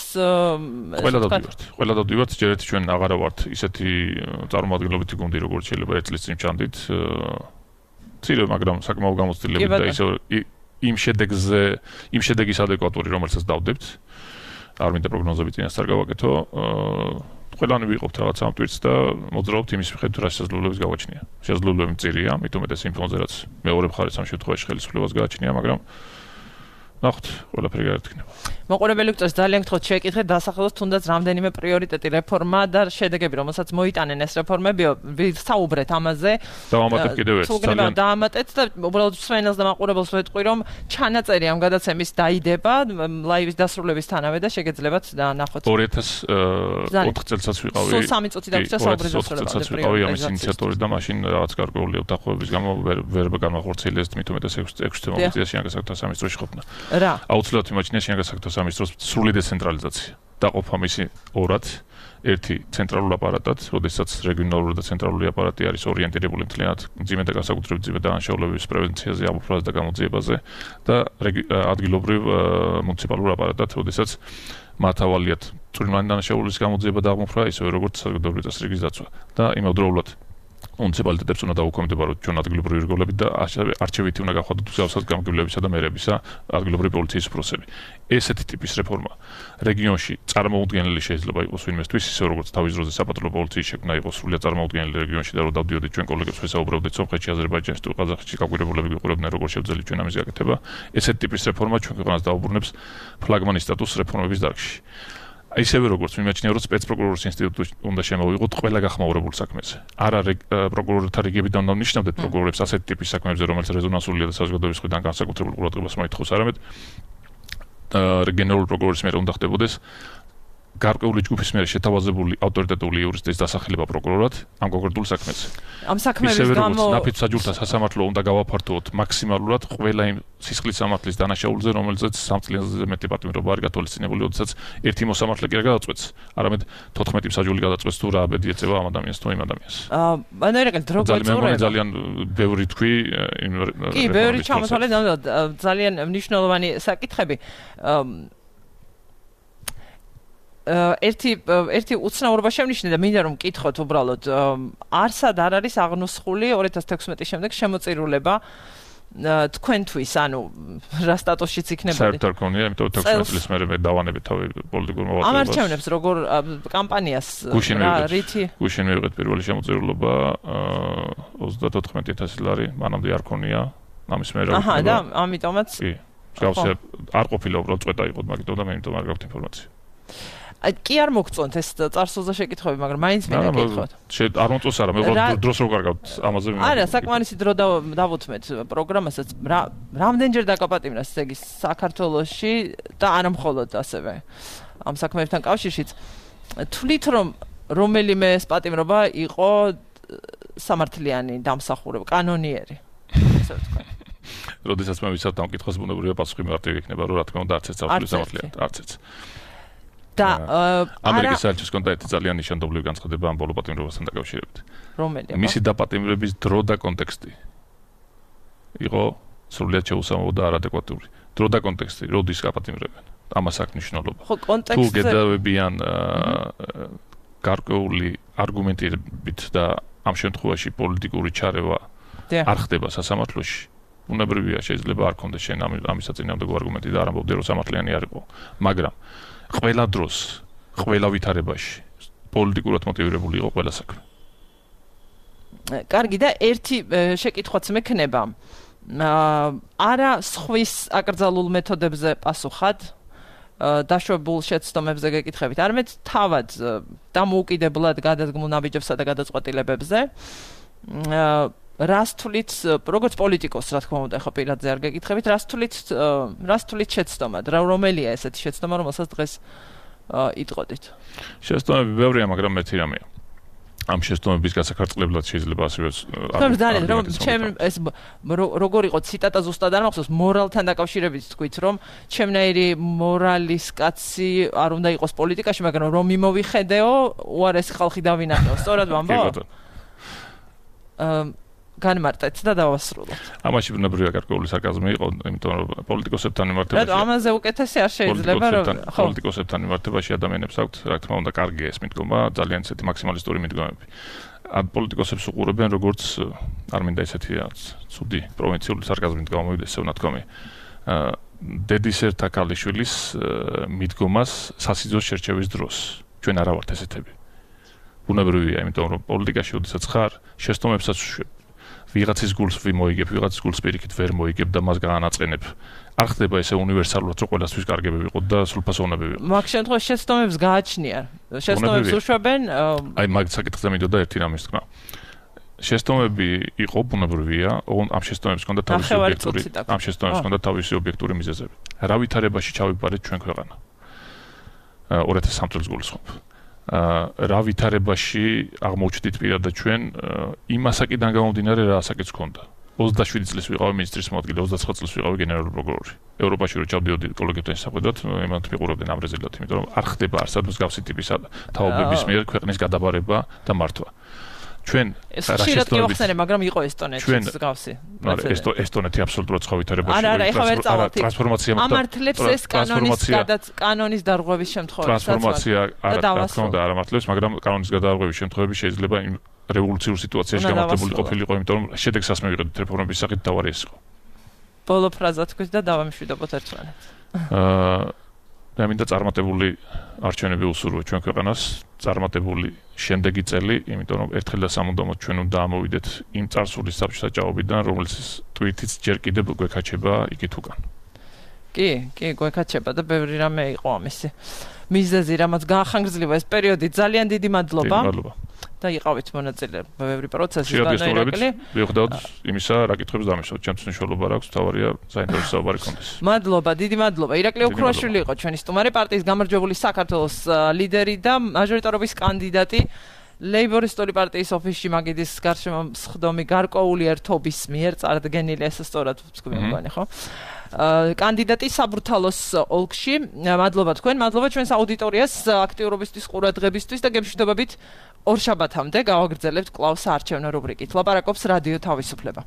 ყველა დავდივართ, ჯერ ერთი ჩვენ აღარა ვართ ისეთი წარმომადგენლობითი გუნდი, როგორც შეიძლება ერთ წლის წინ ჩანდით. ცირე, მაგრამ საკმაოდ გამოცდილებით და ისე იმ შედეგის ადეკვატური, რომელსაც დავდებთ. არ მინდა პროგნოზები წინასწარ გავაკეთო. ყველანი ვიყოფთ რაღაც ამ ტვირთს და მოძრაობთ იმის მიხედვით, რა შესაძლებლობების გავაჩნია. შესაძლებლობები მწირია, მით უმეტეს იმ ფონზე, რაც მეორე მხარეს ამ შემთხვევაში ხელისუფლებას გააჩნია, მაგრამ ნახოთ, ყველაფერი გაერთიანება. მოყოლებელი გწევს ძალიან გთხოვთ შეკითხეთ დასახელოს თუნდაც რამდენიმე პრიორიტეტი რეფორმა და შედეგები, რომელსაც მოიტანენ ეს რეფორმები, ვისაუბრეთ ამაზე. დავამატებ კიდევ ერთ ძალიან დავამატეთ და უბრალოდ სვენელს და მაყურებელს ვეთყვი, რომ ჩანაწერი ამ გადაცემის დაიდება ლაივის დასრულებისთანავე და შეგეძლებათ ნახოთ. 2004 წელსაც ვიყავი. სულ 3 წუთი დაგვიწყდა საუბრის დასრულებამდე ვიყავი ამის ინიციატორი და მაშინ რაღაც გარკვეული უთანხმოების გამო ვერ განმახორციელეს მით უმეტეს 6 თემატიკაზე შინაგან საქმეთა სამინისტროში ყოფნა. რა? აუცილებლად იმაჩნია შინაგან საქმეთა სამინისტროს სრული დეცენტრალიზაცია. დაყოფა მისი ორად, ერთი ცენტრალურ აპარატად, როდესაც რეგიონალური და ცენტრალური აპარატი არის ორიენტირებული მთლიანად მძიმე და განსაკუთრებით მძიმე დანაშაულების პრევენციაზე, ამოფრქვაზე და გამოძიებაზე და ადგილობრივ მუნიციპალურ აპარატად, როდესაც მათავალიათ წვრილმანი დანაშაულების გამოძიება და ამოფრქვა, ისევე როგორც საზოგადოებრივი წესრიგის დაცვა და იმავდროულად მუნიციპალიტეტებს უნდა დაუქვემდებაროთ ჩვენ ადგილობრივი რგოლები და არჩევითი უნდა გავხადოთ მსგავსად გამგებლებისა და მერებისა ადგილობრივი პოლიციის უფროსები. ესეთი ტიპის რეფორმა რეგიონში წარმოუდგენელი შეიძლება იყოს ვინმესთვის, ისე როგორც თავის დროზე საპატრულო პოლიციის შექმნა იყო სრულიად წარმოუდგენელი რეგიონში და რომ დავდიოდით ჩვენ კოლეგებს ვესაუბრებდით სომხეთში, აზერბაიჯანში თუ ყაზახეთში გაკვირვებულები ვიყურებდნენ როგორ შევძელით ჩვენ ამის გაკეთება. ესეთი ტიპის რეფორმა ჩვენ ქვეყანას დაუბრუნებს ფლაგმანის სტატუსს რეფორმების დარგში. ისევე როგორც მიმაჩნია, რომ სპეცპროკურორის ინსტიტუტი უნდა შემოვიღოთ ყველა გახმაურებულ საქმეზე. არა პროკურორთა რიგებიდან უნდა ნიშნავდეთ პროკურორებს ასეთი ტიპის საქმეებზე, რომელიც რეზონანსულია და საზოგადოების მხრიდან განსაკუთრებულ ყურადღებას მოითხოვს, არამედ გენერალური პროკურორის მიერ უნდა ხდებოდეს გარკვეული ჯგუფის მიერ შეთავაზებული ავტორიტეტული იურისტის დასახელება პროკურორად ამ კონკრეტულ საქმეზე. ამ საქმეების გამო ნაფიც საჯულთა სასამართლო უნდა გავაფართოვოთ მაქსიმალურად ყველა იმ სისხლის სამართლის დანაშაულზე, რომელზეც 3 წლიანზე მეტი პატიმრობა არის გათვალისწინებული, როდესაც ერთი მოსამართლე კი არ გადაწყვეტს, არამედ 14 მსაჯული გადაწყვეტს თუ რა აბედი ეწევა ამ ადამიანს თუ იმ ადამიანს. ანუ ერეკელ დროგვეწურება. ძალიან ბევრი თქვი კი, ბევრი ჩამოთვალე ძალიან მნიშვნელოვანი საკითხები. ერთი უცნაურობა შევნიშნე და მინდა რომ მკითხოთ უბრალოდ არსად არ არის აღნუსხული 2016 შემდეგ შემოწირულება თქვენთვის, ანუ რა სტატუსშიც იქნებოდი? საერთოდ არ ქონია, იმიტომ 16 წლის მერე დავანები თავი პოლიტიკურ მოღვაწეობას. ამ არჩევნებს როგორ კამპანიას რითი? გუშინ მივიღეთ პირველი შემოწირულობა 34,000 ლარი, მანამდე არ ქონია ამის მერე. აჰა, და ამიტომაც კი. გავსე არ ყოფილა უბრალოდ წვეტა იყო, მაგიტომ და მე იმიტომ არ გაქვთ ინფორმაცია. კი არ მოგწონთ ეს წარსულზე შეკითხვები, მაგრამ მაინც მინდა გითხოთ. არ მომწონს არა, მე უბრალოდ დროს რო კარგავთ ამაზე მე. არა, საკმარისი დრო დავუთმეთ პროგრამასაც, რამდენჯერ დაკაპატიმრას ესე იგი საქართველოში და არა მხოლოდ ასევე ამ საქმეებთან კავშირშიც. თვლით რომ რომელიმე ეს პატიმრობა იყო სამართლიანი დამსახურება, კანონიერი. ესე ვთქვა. როდესაც მე ვისად ამ კითხვას ბუნებრივია პასუხი მარტივი იქნება, რომ რა თქმა უნდა არც ეს სამართლიანი სამართლიანი, არც ეს. და ამერიკის საელჩოს კონდა ერთი ძალიან ნიშანდობლივი განცხადება ამ ბოლო პატიმრობასთან დაკავშირებით. რომელია? მისი დაპატიმრების დრო და კონტექსტი იყო სრულიად შეუსამო და არადეკვატური. დრო და კონტექსტი, როდის გაპატიმრებენ? ამას აქვს მნიშვნელობა. ხო, კონტექსტი თუ გედავებიან გარკვეული არგუმენტებით და ამ შემთხვევაში პოლიტიკური ჩარევა არ ხდება სასამართლოში, უნებრივია შეიძლება არ ქონდეს შენ ამის საწინააღმდეგო არგუმენტი და არ ამბობდე რომ სამართლიანი არ იყო, მაგრამ ყველა დროს, ყველა ვითარებაში პოლიტიკურად მოტივირებული იყო ყველა საქმე. კარგი და ერთი შეკითხვაც მექნება. არა სხვის აკრძალულ მეთოდებზე პასუხად დაშვებულ შეცდომებზე გეკითხებით. არამედ თავად დამოუკიდებლად გადადგმულ ნაბიჯებსა და გადაწყვეტილებებზე. რას თვლით, როგორც პოლიტიკოს, რა თქმა უნდა, ხო პირადზე არ გეკითხებით, რას თვლით შეცდომად, რომელია ესეთი შეცდომა, რომელსაც დღეს იტყოდით? შეცდომები ბევრია, მაგრამ ერთი რამეა. ამ შეცდომების გასახარწყლებლად შეიძლება ასევე რომ ჩემ ეს როგორ იყო ციტატა ზუსტად არ მახსოვს, მორალთან დაკავშირებით თქვით, რომ ჩემნაირი მორალის კაცი არ უნდა იყოს პოლიტიკაში, მაგრამ რომ მიმოვიხედეო, უარესი ხალხი დავინახეო, სწორად ვამბობ? განმარტეთ და დავასრულოთ. ამაში ბუნებრივია გარკვეული სარკაზმი იყო, იმიტომ რომ პოლიტიკოსებთან მიმართებაში. რატო ამაზე უკეთესი არ შეიძლება რომ პოლიტიკოსებთან მიმართებაში ადამიანებს აქვთ, რა თქმა უნდა, კარგია ეს მიდგომა, ძალიან ისეთი მაქსიმალისტური მიდგომები. ამ პოლიტიკოსებს უყურებენ როგორც არ მინდა ესეთი ცუდი პროვინციული სარკაზმით გამოვიდეს, ესე ვთქვი. დედის ერთა ქალიშვილის მიდგომას სასიძოს შერჩევის დროს. ჩვენ არა ვართ ესეთები. ბუნებრივია, იმიტომ რომ პოლიტიკაში ოდესაც ხარ, შეცდომებსაც ვიღაცის გულს ვიმოიგებ, ვიღაცის გულს პირიქით ვერ მოიგებ და მას გაანაწყენებ. არ ხდება ესე უნივერსალურად, რომ ყველასთვის კარგები ვიყოთ და სრულფასოვნები ვიყოთ. მაგ შემთხვევაში შეცდომებს გააჩნია. შეცდომებს უშვებენ. აი მაგ საკითხზე მინდოდა ერთი რამის თქმა. შეცდომები იყო ბუნებრივია, ამ შეცდომებს ჰქონდა თავისი ობიექტური, ამ შეცდომებს ჰქონდა თავისი ობიექტური მიზეზები. რა ვითარებაში ჩავიბარეთ ჩვენ ქვეყანა? 2003 წელს გულისხმობ. რა ვითარებაში აღმოჩნდით პირადად ჩვენ იმ ასაკიდან გამომდინარე რა ასაკიც ჰქონდა. 27 წლის ვიყავი მინისტრის მოადგილე, 29 წლის ვიყავი გენერალური პროკურორი. ევროპაში რო ჩავდიოდი კოლეგებთან შეხვედრად, იმათ მიყურებდნენ ამ რეზილტად, იმიტომ რომ არ ხდება არსად მსგავსი ტიპის თაობების მიერ ქვეყნის გადაბარება და მართვა. ჩვენ ხშირად კი ვახსენე, მაგრამ იყო ესტონეთის მსგავსი. ესტონეთი აბსოლუტურად სხვა ვითარებაში. არა, ეხლა ვერ წავალთ. ტრანსფორმაცია ამართლებს ეს კანონის დარღვევის შემთხვევაში. ტრანსფორმაცია არა თქონდა არ ამართლებს, მაგრამ კანონის გადაარღვევის შემთხვევაში შეიძლება იმ რევოლუციურ სიტუაციაში გამართებული ყოფილიყო, იმიტომ რომ შედეგს ასმევიღეთ რეფორმების სახით დავარი ეს იყო. ბოლო ფრაზა თქვით და დავამშვიდობოთ ერთმანეთს. და მინდა წარმატებული არჩევნები უსურვო ჩვენ ქვეყანას, წარმატებული შემდეგი წელი, იმიტომ რომ ერთხელ და სამუდამოდ ჩვენ უნდა ამოვიდეთ იმ წარსულის საბჭოთა ჭაობიდან, რომელიც თვითიც ჯერ კიდევ გვეკაჩება იქით უკან. კი, გვეკაჩება და ბევრი რამე იყო ამისი. მიზეზი, რამაც გაახანგრძლива ეს პერიოდი, ძალიან დიდი მადლობა. და იყავით მონაწილე ბევრი პროცესის განაირაკლი. ვიხვდავთ იმისა, რა კითხვებს დამისვათ, ჩემთვის მნიშვნელობა რა აქვს, თავარია საინტერესო საუბარი კონდეს. მადლობა, დიდი მადლობა. ირაკლი ოქროაშვილი იყო ჩვენი სტუმარი, პარტიის გამარჯვებული საქართველოს ლიდერი და მაჟორიტარობის კანდიდატი. ლეიბორისტული პარტიის ოფისში მაგიდის გარშემო მსხდომი გარკვეული ერთობის მიერ წარდგენილი, ეს სწორად ვთქვი მგონი, ხო? კანდიდატი საბრთალოს ოლქში. მადლობა თქვენ, მადლობა ჩვენს აუდიტორიას აქტიურობისთვის, ყურადღებისთვის და გემშვიდობებით ორშაბათამდე გავაგრძელებთ კვლავ საარჩევნო რუბრიკით. ლაპარაკობს რადიო თავისუფლება.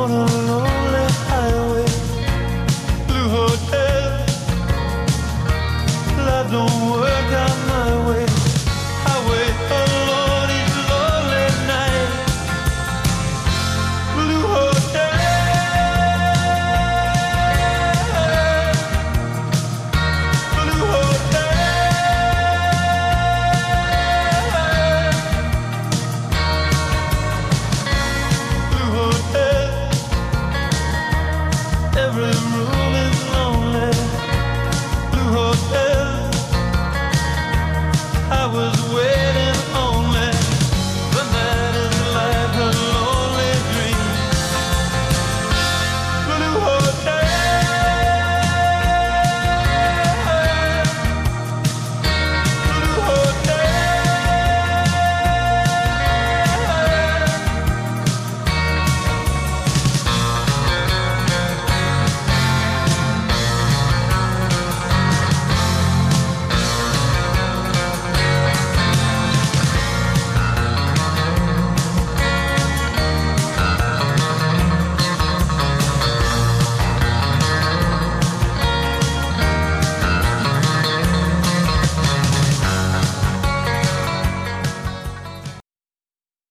amor.